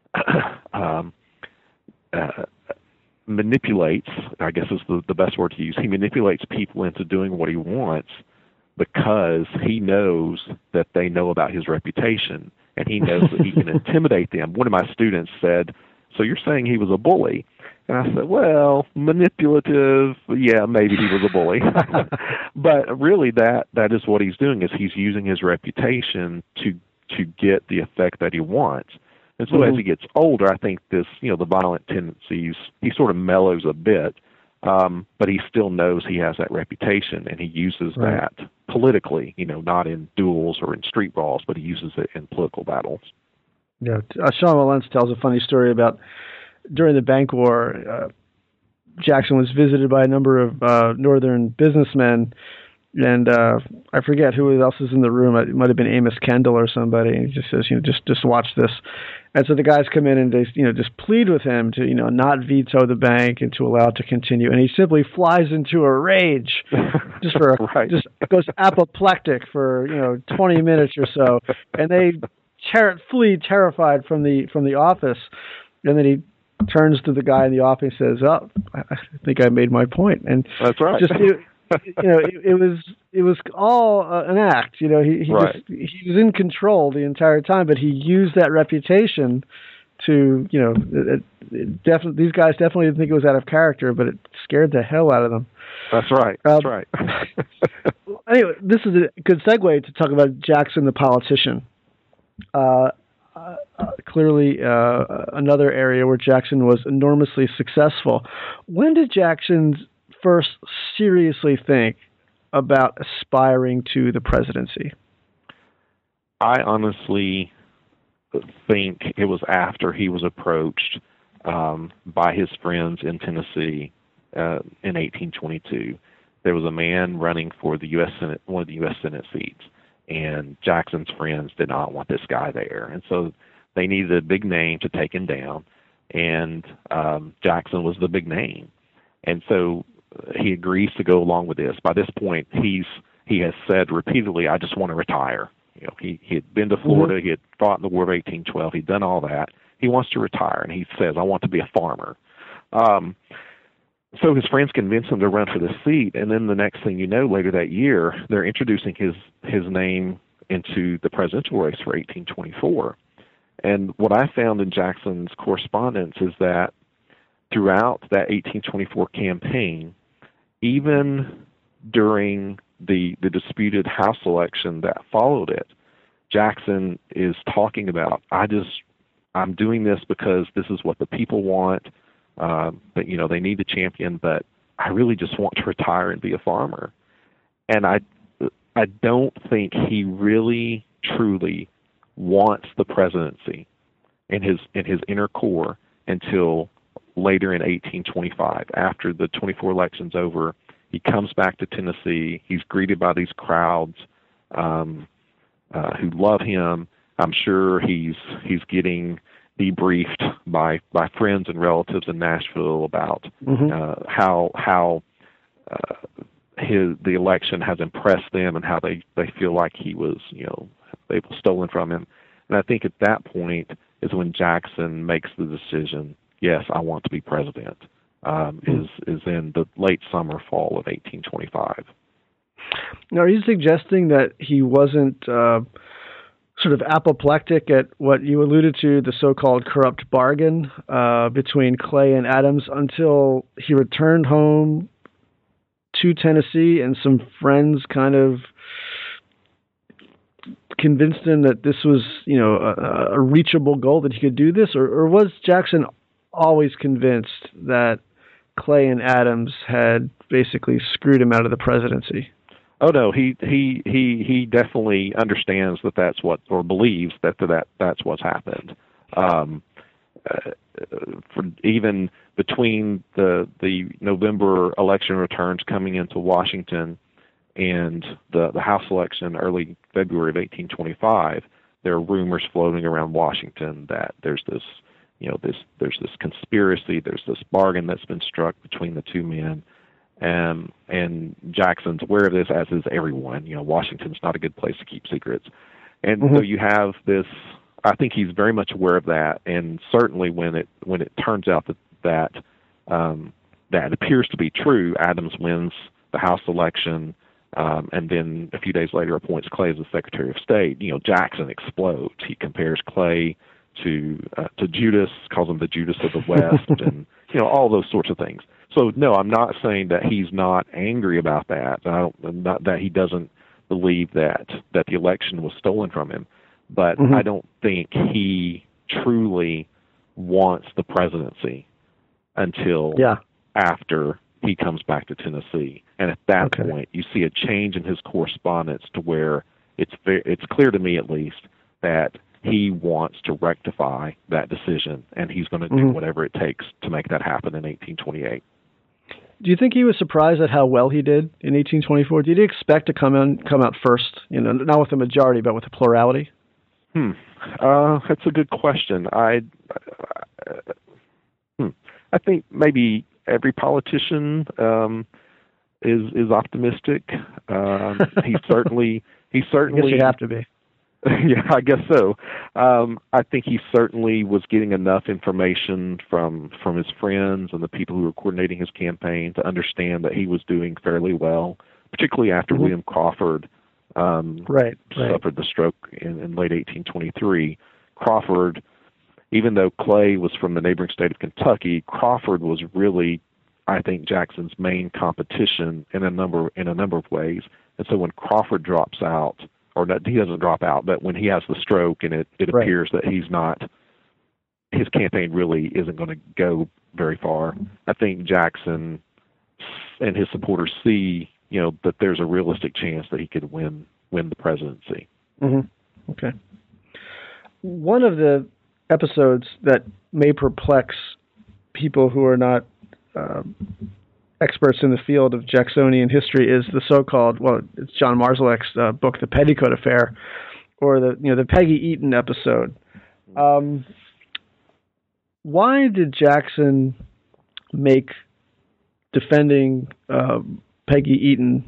um, uh, manipulates, I guess is the, the best word to use, he manipulates people into doing what he wants because he knows that they know about his reputation, and he knows that he can intimidate them. One of my students said, "So you're saying he was a bully?" And I said, well, manipulative, yeah, maybe he was a bully. But really that that is what he's doing, is he's using his reputation to to get the effect that he wants. And so mm-hmm. as he gets older, I think this, you know, the violent tendencies, he sort of mellows a bit, um, but he still knows he has that reputation, and he uses right. that politically, you know, not in duels or in street brawls, but he uses it in political battles. Yeah, uh, Sean Wilentz tells a funny story about during the Bank War, uh, Jackson was visited by a number of uh, northern businessmen, and uh, I forget who else is in the room. It might have been Amos Kendall or somebody. And he just says, you know, just just watch this. And so the guys come in and they, you know, just plead with him to, you know, not veto the bank and to allow it to continue. And he simply flies into a rage, just for a, right. just goes apoplectic for, you know, twenty minutes or so, and they ter- flee terrified from the from the office. And then he turns to the guy in the office and says, "Oh, I think I made my point." And that's right. Just it, you know, it, it was it was all uh, an act. You know, he he, right. just, he was in control the entire time, but he used that reputation to, you know, it, it definitely these guys definitely didn't think it was out of character, but it scared the hell out of them. That's right. That's um, right. Anyway, this is a good segue to talk about Jackson the politician. Uh, Uh, uh, clearly uh, another area where Jackson was enormously successful. When did Jackson first seriously think about aspiring to the presidency? I honestly think it was after he was approached um, by his friends in Tennessee uh, in eighteen twenty-two. There was a man running for the U S Senate, one of the U S Senate seats, and Jackson's friends did not want this guy there. And so they needed a big name to take him down, and um, Jackson was the big name. And so he agrees to go along with this. By this point, he's he has said repeatedly, "I just want to retire." You know, he he had been to Florida, mm-hmm. he had fought in the War of eighteen twelve, he'd done all that. He wants to retire, and he says, "I want to be a farmer." Um, so his friends convince him to run for the seat, and then the next thing you know, later that year, they're introducing his his name into the presidential race for eighteen twenty-four. And what I found in Jackson's correspondence is that throughout that eighteen twenty-four campaign, even during the the disputed House election that followed it, Jackson is talking about, I just, I'm doing this because this is what the people want, uh, but, you know, they need a champion, but I really just want to retire and be a farmer. And I, I don't think he really, truly wants the presidency in his in his inner core until later in eighteen twenty-five. After the twenty-four election's over, he comes back to Tennessee. He's greeted by these crowds um, uh, who love him. I'm sure he's he's getting debriefed by by friends and relatives in Nashville about mm-hmm. uh, how how uh, his the election has impressed them and how they, they feel like he was, you know, they were stolen from him. And I think at that point is when Jackson makes the decision, yes, I want to be president, um, mm-hmm. is is in the late summer, fall of eighteen twenty-five. Now, are you suggesting that he wasn't uh, sort of apoplectic at what you alluded to, the so-called corrupt bargain uh, between Clay and Adams, until he returned home to Tennessee and some friends kind of convinced him that this was, you know, a, a reachable goal, that he could do this? Or, or was Jackson always convinced that Clay and Adams had basically screwed him out of the presidency? Oh no, he he he he definitely understands that that's what, or believes that that that's what's happened. Um, uh, for even between the the November election returns coming into Washington and the the House election early February of eighteen twenty-five, there are rumors floating around Washington that there's this, you know, this there's this conspiracy, there's this bargain that's been struck between the two men. And, and Jackson's aware of this, as is everyone. You know, Washington's not a good place to keep secrets. And mm-hmm. so you have this, I think he's very much aware of that. And certainly when it when it turns out that that, um, that appears to be true, Adams wins the House election, um, and then a few days later appoints Clay as the Secretary of State. You know, Jackson explodes. He compares Clay to uh, to Judas, calls him the Judas of the West, and, you know, all those sorts of things. So, no, I'm not saying that he's not angry about that. I don't, not that he doesn't believe that, that the election was stolen from him. But mm-hmm. I don't think he truly wants the presidency until yeah. after he comes back to Tennessee. And at that okay. point, you see a change in his correspondence to where it's very, it's clear to me, at least, that he wants to rectify that decision, and he's going to mm-hmm. do whatever it takes to make that happen in eighteen twenty-eight. Do you think he was surprised at how well he did in eighteen twenty-four? Did he expect to come in, come out first, you know, not with a majority, but with a plurality? Hmm. Uh, that's a good question. I, uh, hmm. I think maybe every politician um, is is optimistic. Um, he certainly, he certainly. I guess you have to be. Yeah, I guess so. Um, I think he certainly was getting enough information from from his friends and the people who were coordinating his campaign to understand that he was doing fairly well, particularly after mm-hmm. William Crawford um, right, right. suffered the stroke in, in late eighteen twenty-three. Crawford, even though Clay was from the neighboring state of Kentucky, Crawford was really, I think, Jackson's main competition in a number in a number of ways. And so when Crawford drops out, or not, he doesn't drop out, but when he has the stroke and it, it right. appears that he's not, his campaign really isn't going to go very far, I think Jackson and his supporters see, you know, that there's a realistic chance that he could win win the presidency. Mm-hmm. Okay. One of the episodes that may perplex people who are not um, experts in the field of Jacksonian history is the so-called, well, it's John Marszalek's uh, book, The Petticoat Affair, or the you know the Peggy Eaton episode. Um, why did Jackson make defending uh, Peggy Eaton,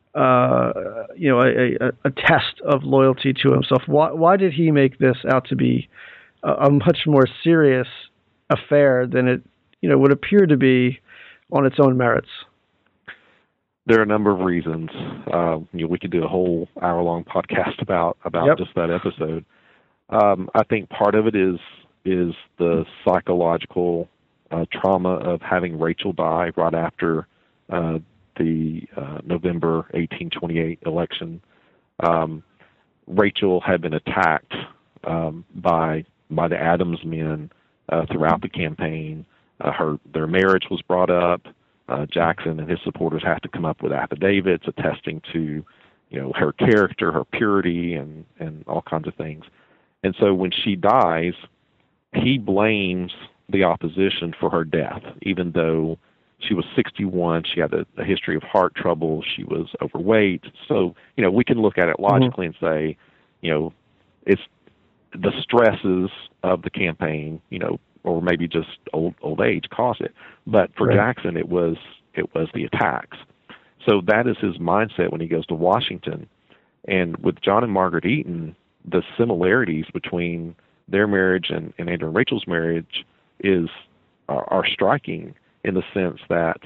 uh, you know, a, a, a test of loyalty to himself? Why, why did he make this out to be a, a much more serious affair than it, you know, would appear to be on its own merits? There are a number of reasons. Uh, you know, we could do a whole hour-long podcast about about Yep. just that episode. Um, I think part of it is is the psychological uh, trauma of having Rachel die right after uh, the uh, November eighteen twenty-eight election. Um, Rachel had been attacked um, by by the Adams men uh, throughout the campaign. Uh, her their marriage was brought up. Uh, Jackson and his supporters have to come up with affidavits attesting to, you know, her character, her purity, and, and all kinds of things. And so when she dies, he blames the opposition for her death, even though she was sixty-one, she had a, a history of heart trouble, she was overweight. So, you know, we can look at it logically mm-hmm. and say, you know, it's the stresses of the campaign, you know, or maybe just old old age caused it. But for right. Jackson, it was it was the attacks. So that is his mindset when he goes to Washington. And with John and Margaret Eaton, the similarities between their marriage and, and Andrew and Rachel's marriage is are, are striking in the sense that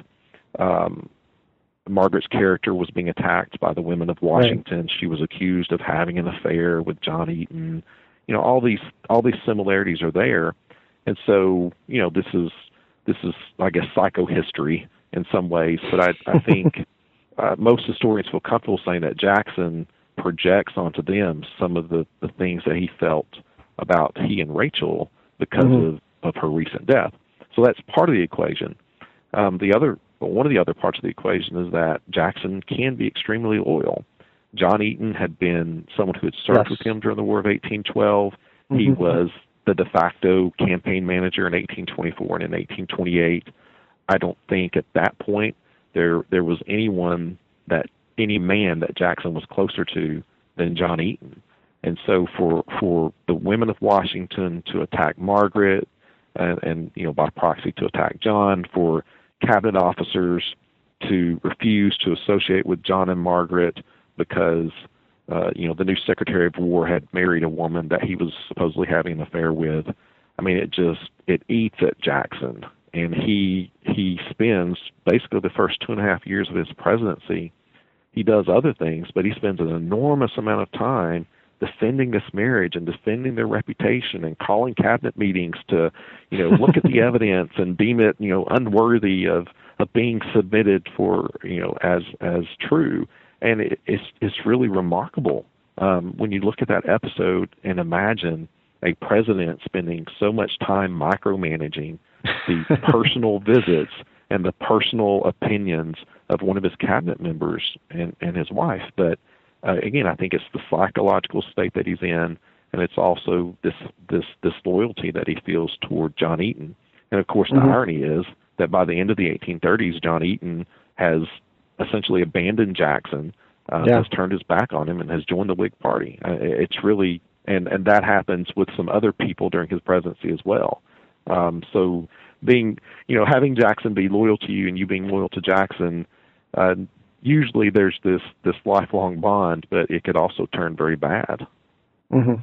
um, Margaret's character was being attacked by the women of Washington. Right. She was accused of having an affair with John Eaton. You know, all these all these similarities are there. And so, you know, this is, this is I guess, psychohistory in some ways. But I, I think uh, most historians feel comfortable saying that Jackson projects onto them some of the, the things that he felt about he and Rachel because mm-hmm. of, of her recent death. So that's part of the equation. Um, the other, one of the other parts of the equation is that Jackson can be extremely loyal. John Eaton had been someone who had served yes. with him during the War of eighteen twelve. Mm-hmm. He was the de facto campaign manager in eighteen twenty-four and in eighteen twenty-eight. I don't think at that point there there was anyone that any man that Jackson was closer to than John Eaton. And so for for the women of Washington to attack Margaret and, and you know by proxy to attack John, for cabinet officers to refuse to associate with John and Margaret because Uh, you know, the new Secretary of War had married a woman that he was supposedly having an affair with. I mean, it just, it eats at Jackson. And he he spends basically the first two and a half years of his presidency, he does other things, but he spends an enormous amount of time defending this marriage and defending their reputation and calling cabinet meetings to, you know, look at the evidence and deem it, you know, unworthy of, of being submitted for, you know, as as true. And it, it's it's really remarkable um, when you look at that episode and imagine a president spending so much time micromanaging the personal visits and the personal opinions of one of his cabinet members and, and his wife. But uh, again, I think it's the psychological state that he's in, and it's also this this this loyalty that he feels toward John Eaton. And of course, mm-hmm. the irony is that by the end of the eighteen thirties, John Eaton has essentially abandoned Jackson, uh, yeah. has turned his back on him, and has joined the Whig Party. Uh, it's really, and, and that happens with some other people during his presidency as well. Um, so being, you know, having Jackson be loyal to you and you being loyal to Jackson, uh, usually there's this, this lifelong bond, but it could also turn very bad. Mm-hmm.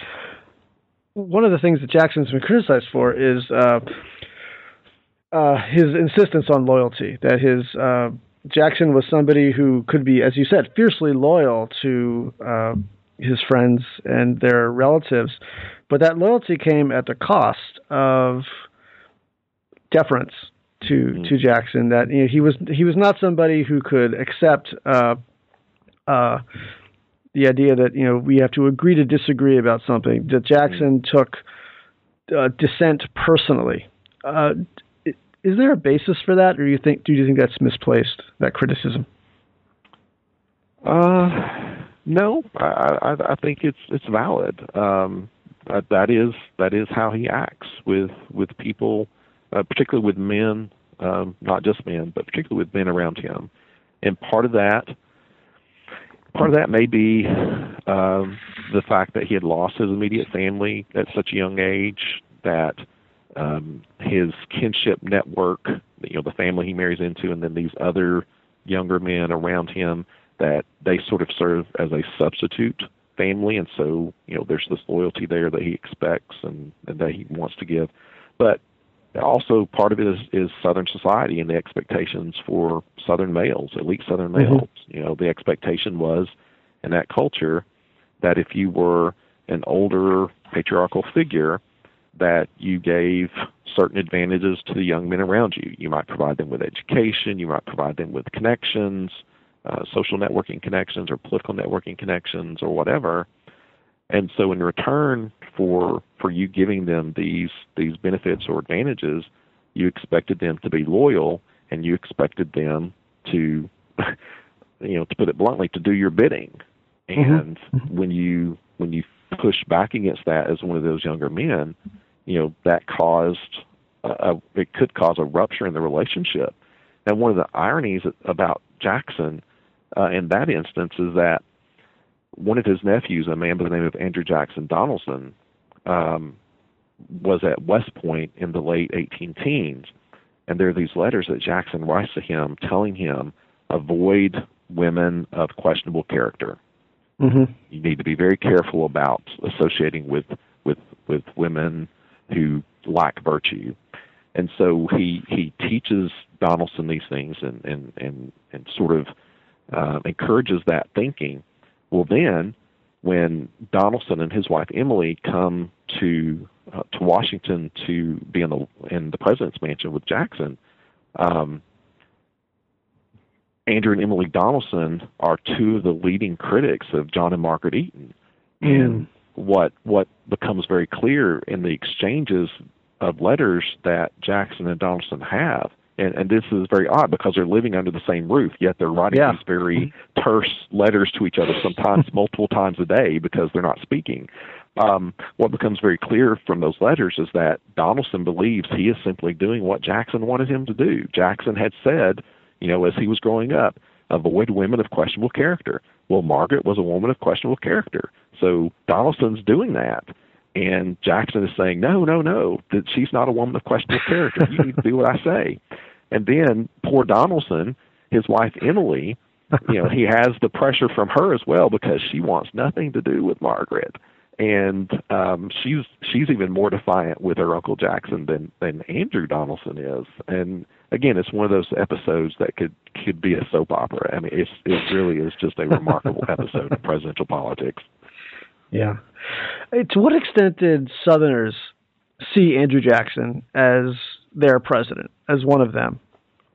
One of the things that Jackson's been criticized for is uh, uh, his insistence on loyalty, that his uh, Jackson was somebody who could be, as you said, fiercely loyal to uh, his friends and their relatives, but that loyalty came at the cost of deference to mm-hmm. to Jackson. That you know, he was he was not somebody who could accept uh, uh, the idea that you know we have to agree to disagree about something. That Jackson mm-hmm. took uh, dissent personally. Uh, Is there a basis for that, or do you think do you think that's misplaced, that criticism? Uh, no, I, I, I think it's it's valid. Um, that, that is that is how he acts with with people, uh, particularly with men, um, not just men, but particularly with men around him. And part of that, part of that may be um, the fact that he had lost his immediate family at such a young age, that um, his kinship network, you know, the family he marries into, and then these other younger men around him, that they sort of serve as a substitute family, and so, you know, there's this loyalty there that he expects and, and that he wants to give. But also part of it is, is Southern society and the expectations for Southern males, elite Southern males. Mm-hmm. You know, the expectation was in that culture that if you were an older patriarchal figure, that you gave certain advantages to the young men around you. You might provide them with education, you might provide them with connections, uh, social networking connections or political networking connections or whatever. And so in return for for you giving them these these benefits or advantages, you expected them to be loyal, and you expected them to, you know, to put it bluntly, to do your bidding. And mm-hmm. when you when you push back against that as one of those younger men, you know, that caused a, it could cause a rupture in the relationship. And one of the ironies about Jackson uh, in that instance is that one of his nephews, a man by the name of Andrew Jackson Donaldson, um, was at West Point in the late eighteen teens, and there are these letters that Jackson writes to him telling him, avoid women of questionable character. Mm-hmm. You need to be very careful about associating with, with, with women who lack virtue. And so he he teaches Donaldson these things and, and, and, and sort of uh, encourages that thinking. Well, then, when Donaldson and his wife Emily come to uh, to Washington to be in the in the president's mansion with Jackson, um, Andrew and Emily Donaldson are two of the leading critics of John and Margaret Eaton. Mm. And what what becomes very clear in the exchanges of letters that Jackson and Donaldson have, and, and this is very odd because they're living under the same roof, yet they're writing yeah. these very terse letters to each other, sometimes multiple times a day because they're not speaking. Um, what becomes very clear from those letters is that Donaldson believes he is simply doing what Jackson wanted him to do. Jackson had said, you know, as he was growing up, avoid women of questionable character. Well, Margaret was a woman of questionable character, so Donaldson's doing that. And Jackson is saying, no, no, no, that she's not a woman of questionable character. You need to do what I say. And then poor Donaldson, his wife Emily, you know, he has the pressure from her as well because she wants nothing to do with Margaret. And um, she's she's even more defiant with her Uncle Jackson than, than Andrew Donaldson is. And again, it's one of those episodes that could, could be a soap opera. I mean, it's, it really is just a remarkable episode of presidential politics. Yeah. To what extent did Southerners see Andrew Jackson as their president, as one of them?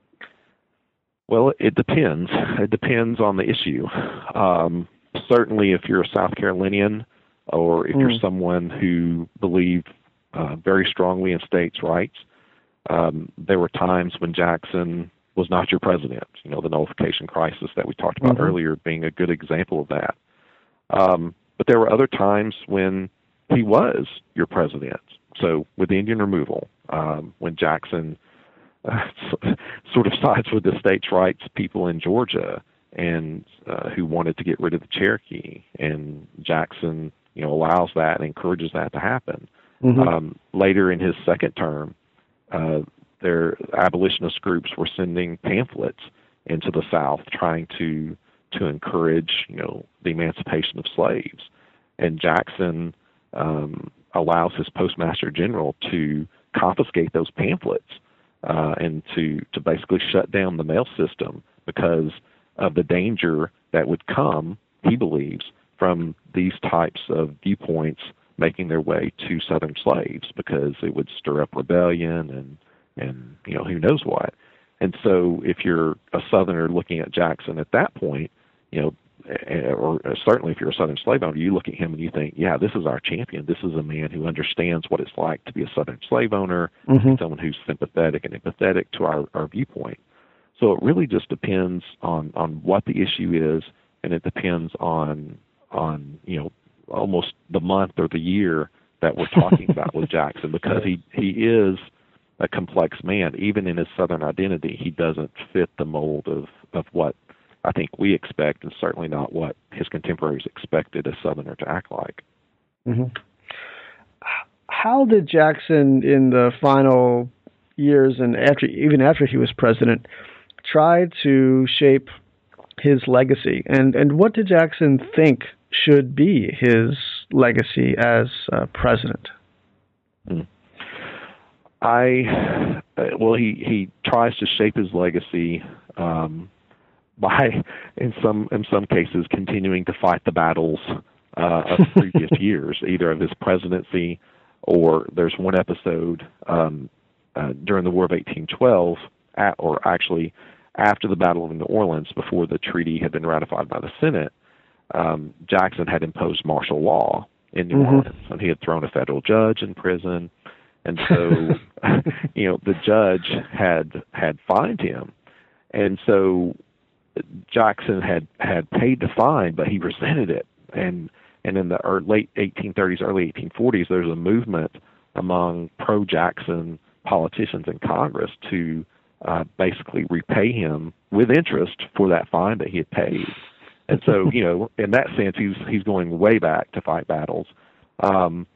Well, it depends. It depends on the issue. Um, certainly, if you're a South Carolinian or if mm. you're someone who believed uh, very strongly in states' rights, um, there were times when Jackson was not your president. You know, the nullification crisis that we talked about mm-hmm. earlier being a good example of that. Um, But there were other times when he was your president. So with Indian removal, um, when Jackson uh, sort of sides with the states' rights people in Georgia and uh, who wanted to get rid of the Cherokee, and Jackson, you know, allows that and encourages that to happen. Mm-hmm. Um, later in his second term, uh, their abolitionist groups were sending pamphlets into the South trying to to encourage, you know, the emancipation of slaves. And Jackson um, allows his postmaster general to confiscate those pamphlets uh, and to, to basically shut down the mail system because of the danger that would come, he believes, from these types of viewpoints making their way to Southern slaves, because it would stir up rebellion and, and you know, who knows what. And so if you're a Southerner looking at Jackson at that point, you know, or certainly if you're a Southern slave owner, you look at him and you think, yeah, this is our champion. This is a man who understands what it's like to be a Southern slave owner, mm-hmm. someone who's sympathetic and empathetic to our, our viewpoint. So it really just depends on, on what the issue is, and it depends on, on you know, almost the month or the year that we're talking about with Jackson, because he, he is a complex man. Even in his Southern identity, he doesn't fit the mold of, of what I think we expect, and certainly not what his contemporaries expected a Southerner to act like. Mm-hmm. how did Jackson, in the final years and after, even after he was president, try to shape his legacy? And and what did Jackson think should be his legacy as uh, president? I well, he, he tries to shape his legacy um, by, in some in some cases, continuing to fight the battles uh, of previous years, either of his presidency, or there's one episode um, uh, during the War of eighteen twelve, at, or actually after the Battle of New Orleans, before the treaty had been ratified by the Senate. Um, Jackson had imposed martial law in New mm-hmm. Orleans, and he had thrown a federal judge in prison. And so, you know, the judge had had fined him, and so Jackson had, had paid the fine, but he resented it. And and in the early, late eighteen thirties, early eighteen forties, there's a movement among pro-Jackson politicians in Congress to uh, basically repay him with interest for that fine that he had paid. And so, you know, in that sense, he's he's going way back to fight battles. Um,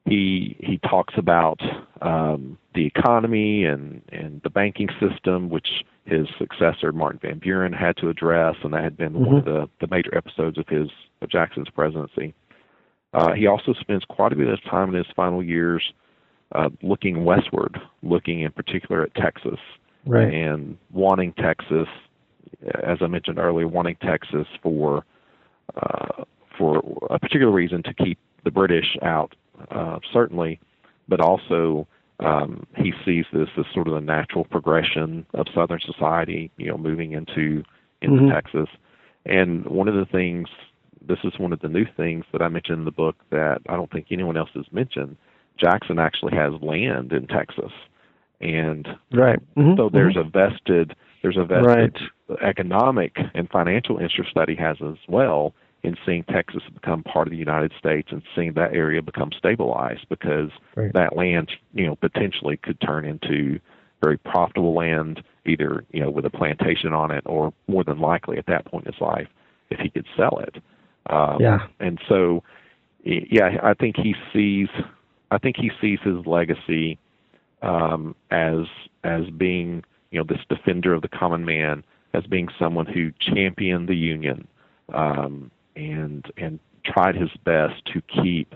He he talks about um, the economy and, and the banking system, which his successor Martin Van Buren had to address, and that had been mm-hmm. one of the, the major episodes of his of Jackson's presidency. Uh, he also spends quite a bit of time in his final years uh, looking westward, looking in particular at Texas, right. and wanting Texas, as I mentioned earlier, wanting Texas for uh, for a particular reason, to keep the British out. Uh, certainly, but also um, he sees this as sort of the natural progression of Southern society, you know, moving into into mm-hmm. Texas. And one of the things, this is one of the new things that I mentioned in the book that I don't think anyone else has mentioned. Jackson actually has land in Texas, and right. mm-hmm. so there's mm-hmm. a vested there's a vested right. economic and financial interest that he has as well in seeing Texas become part of the United States and seeing that area become stabilized, because right. that land, you know, potentially could turn into very profitable land, either, you know, with a plantation on it, or more than likely at that point in his life, if he could sell it. Um, yeah. And so, yeah, I think he sees, I think he sees his legacy um, as as being, you know, this defender of the common man, as being someone who championed the Union. Um, and and tried his best to keep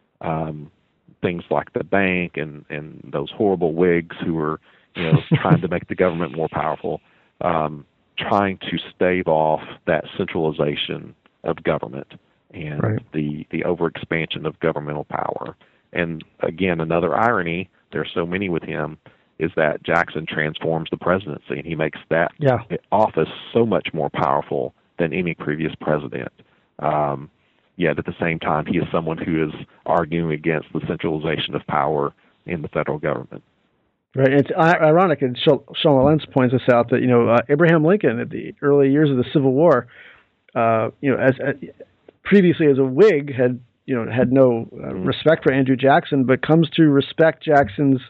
um, things like the bank and, and those horrible Whigs who were, you know, trying to make the government more powerful, um, trying to stave off that centralization of government and right. the, the overexpansion of governmental power. And again, another irony, there are so many with him, is that Jackson transforms the presidency, and he makes that yeah. office so much more powerful than any previous president. Um, yet at the same time, he is someone who is arguing against the centralization of power in the federal government. Right. It's ironic, and Sean Wilentz points us out that, you know, uh, Abraham Lincoln, at the early years of the Civil War, uh, you know, as, as previously as a Whig, had you know had no uh, mm-hmm. respect for Andrew Jackson, but comes to respect Jackson's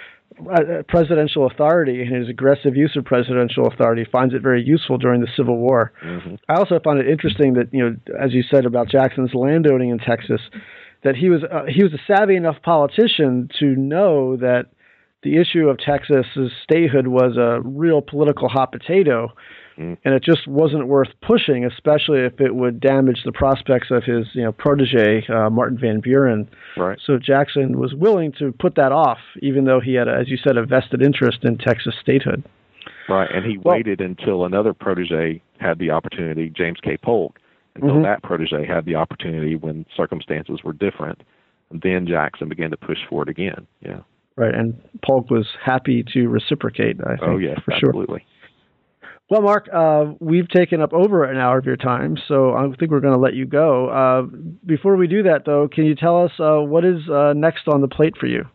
uh, presidential authority and his aggressive use of presidential authority. Finds it very useful during the Civil War. Mm-hmm. I also found it interesting that, you know, as you said about Jackson's landowning in Texas, that he was uh, he was a savvy enough politician to know that the issue of Texas's statehood was a real political hot potato, mm. and it just wasn't worth pushing, especially if it would damage the prospects of his, you know, protege, uh, Martin Van Buren. Right. So Jackson was willing to put that off, even though he had, a, as you said, a vested interest in Texas statehood. Right, and he well, waited until another protege had the opportunity, James K. Polk, until mm-hmm. that protege had the opportunity when circumstances were different. And then Jackson began to push for it again. Yeah. Right, and Polk was happy to reciprocate, I think. Oh, yes, for absolutely. Sure. Well, Mark, uh, we've taken up over an hour of your time, so I think we're going to let you go. Uh, before we do that, though, can you tell us uh, what is uh, next on the plate for you?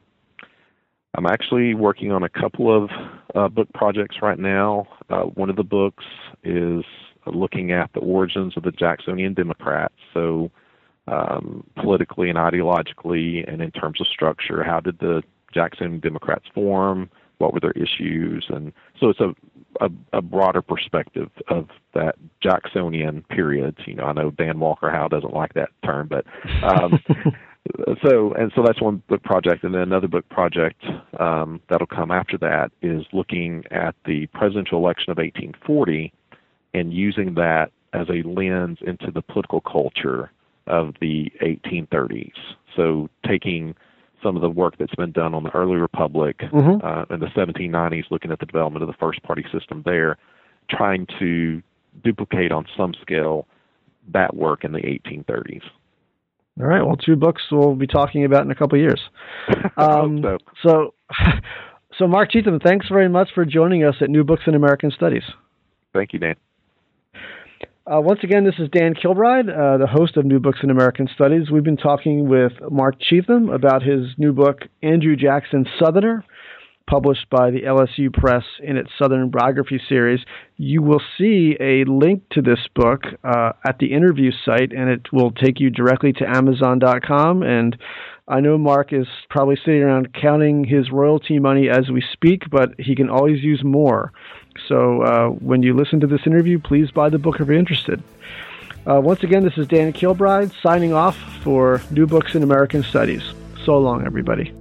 I'm actually working on a couple of uh, book projects right now. Uh, one of the books is looking at the origins of the Jacksonian Democrats, so um, politically and ideologically and in terms of structure. How did the Jackson Democrats form? What were their issues? And so it's a, a, a broader perspective of that Jacksonian period. You know, I know Dan Walker Howe doesn't like that term, but um, So, and so that's one book project, and then another book project um, that'll come after that is looking at the presidential election of eighteen forty and using that as a lens into the political culture of the eighteen thirties. So taking some of the work that's been done on the early republic mm-hmm. uh, in the seventeen nineties, looking at the development of the first party system there, trying to duplicate on some scale that work in the eighteen thirties. All right. Well, two books we'll be talking about in a couple of years. Um, so. so, so Mark Cheatham, thanks very much for joining us at New Books in American Studies. Thank you, Dan. Uh, once again, this is Dan Kilbride, uh, the host of New Books in American Studies. We've been talking with Mark Cheatham about his new book, Andrew Jackson, Southerner, published by the L S U Press in its Southern Biography series. You will see a link to this book uh, at the interview site, and it will take you directly to amazon dot com. And I know Mark is probably sitting around counting his royalty money as we speak, but he can always use more. So uh, when you listen to this interview, please buy the book if you're interested. Uh, once again, this is Dan Kilbride signing off for New Books in American Studies. So long, everybody.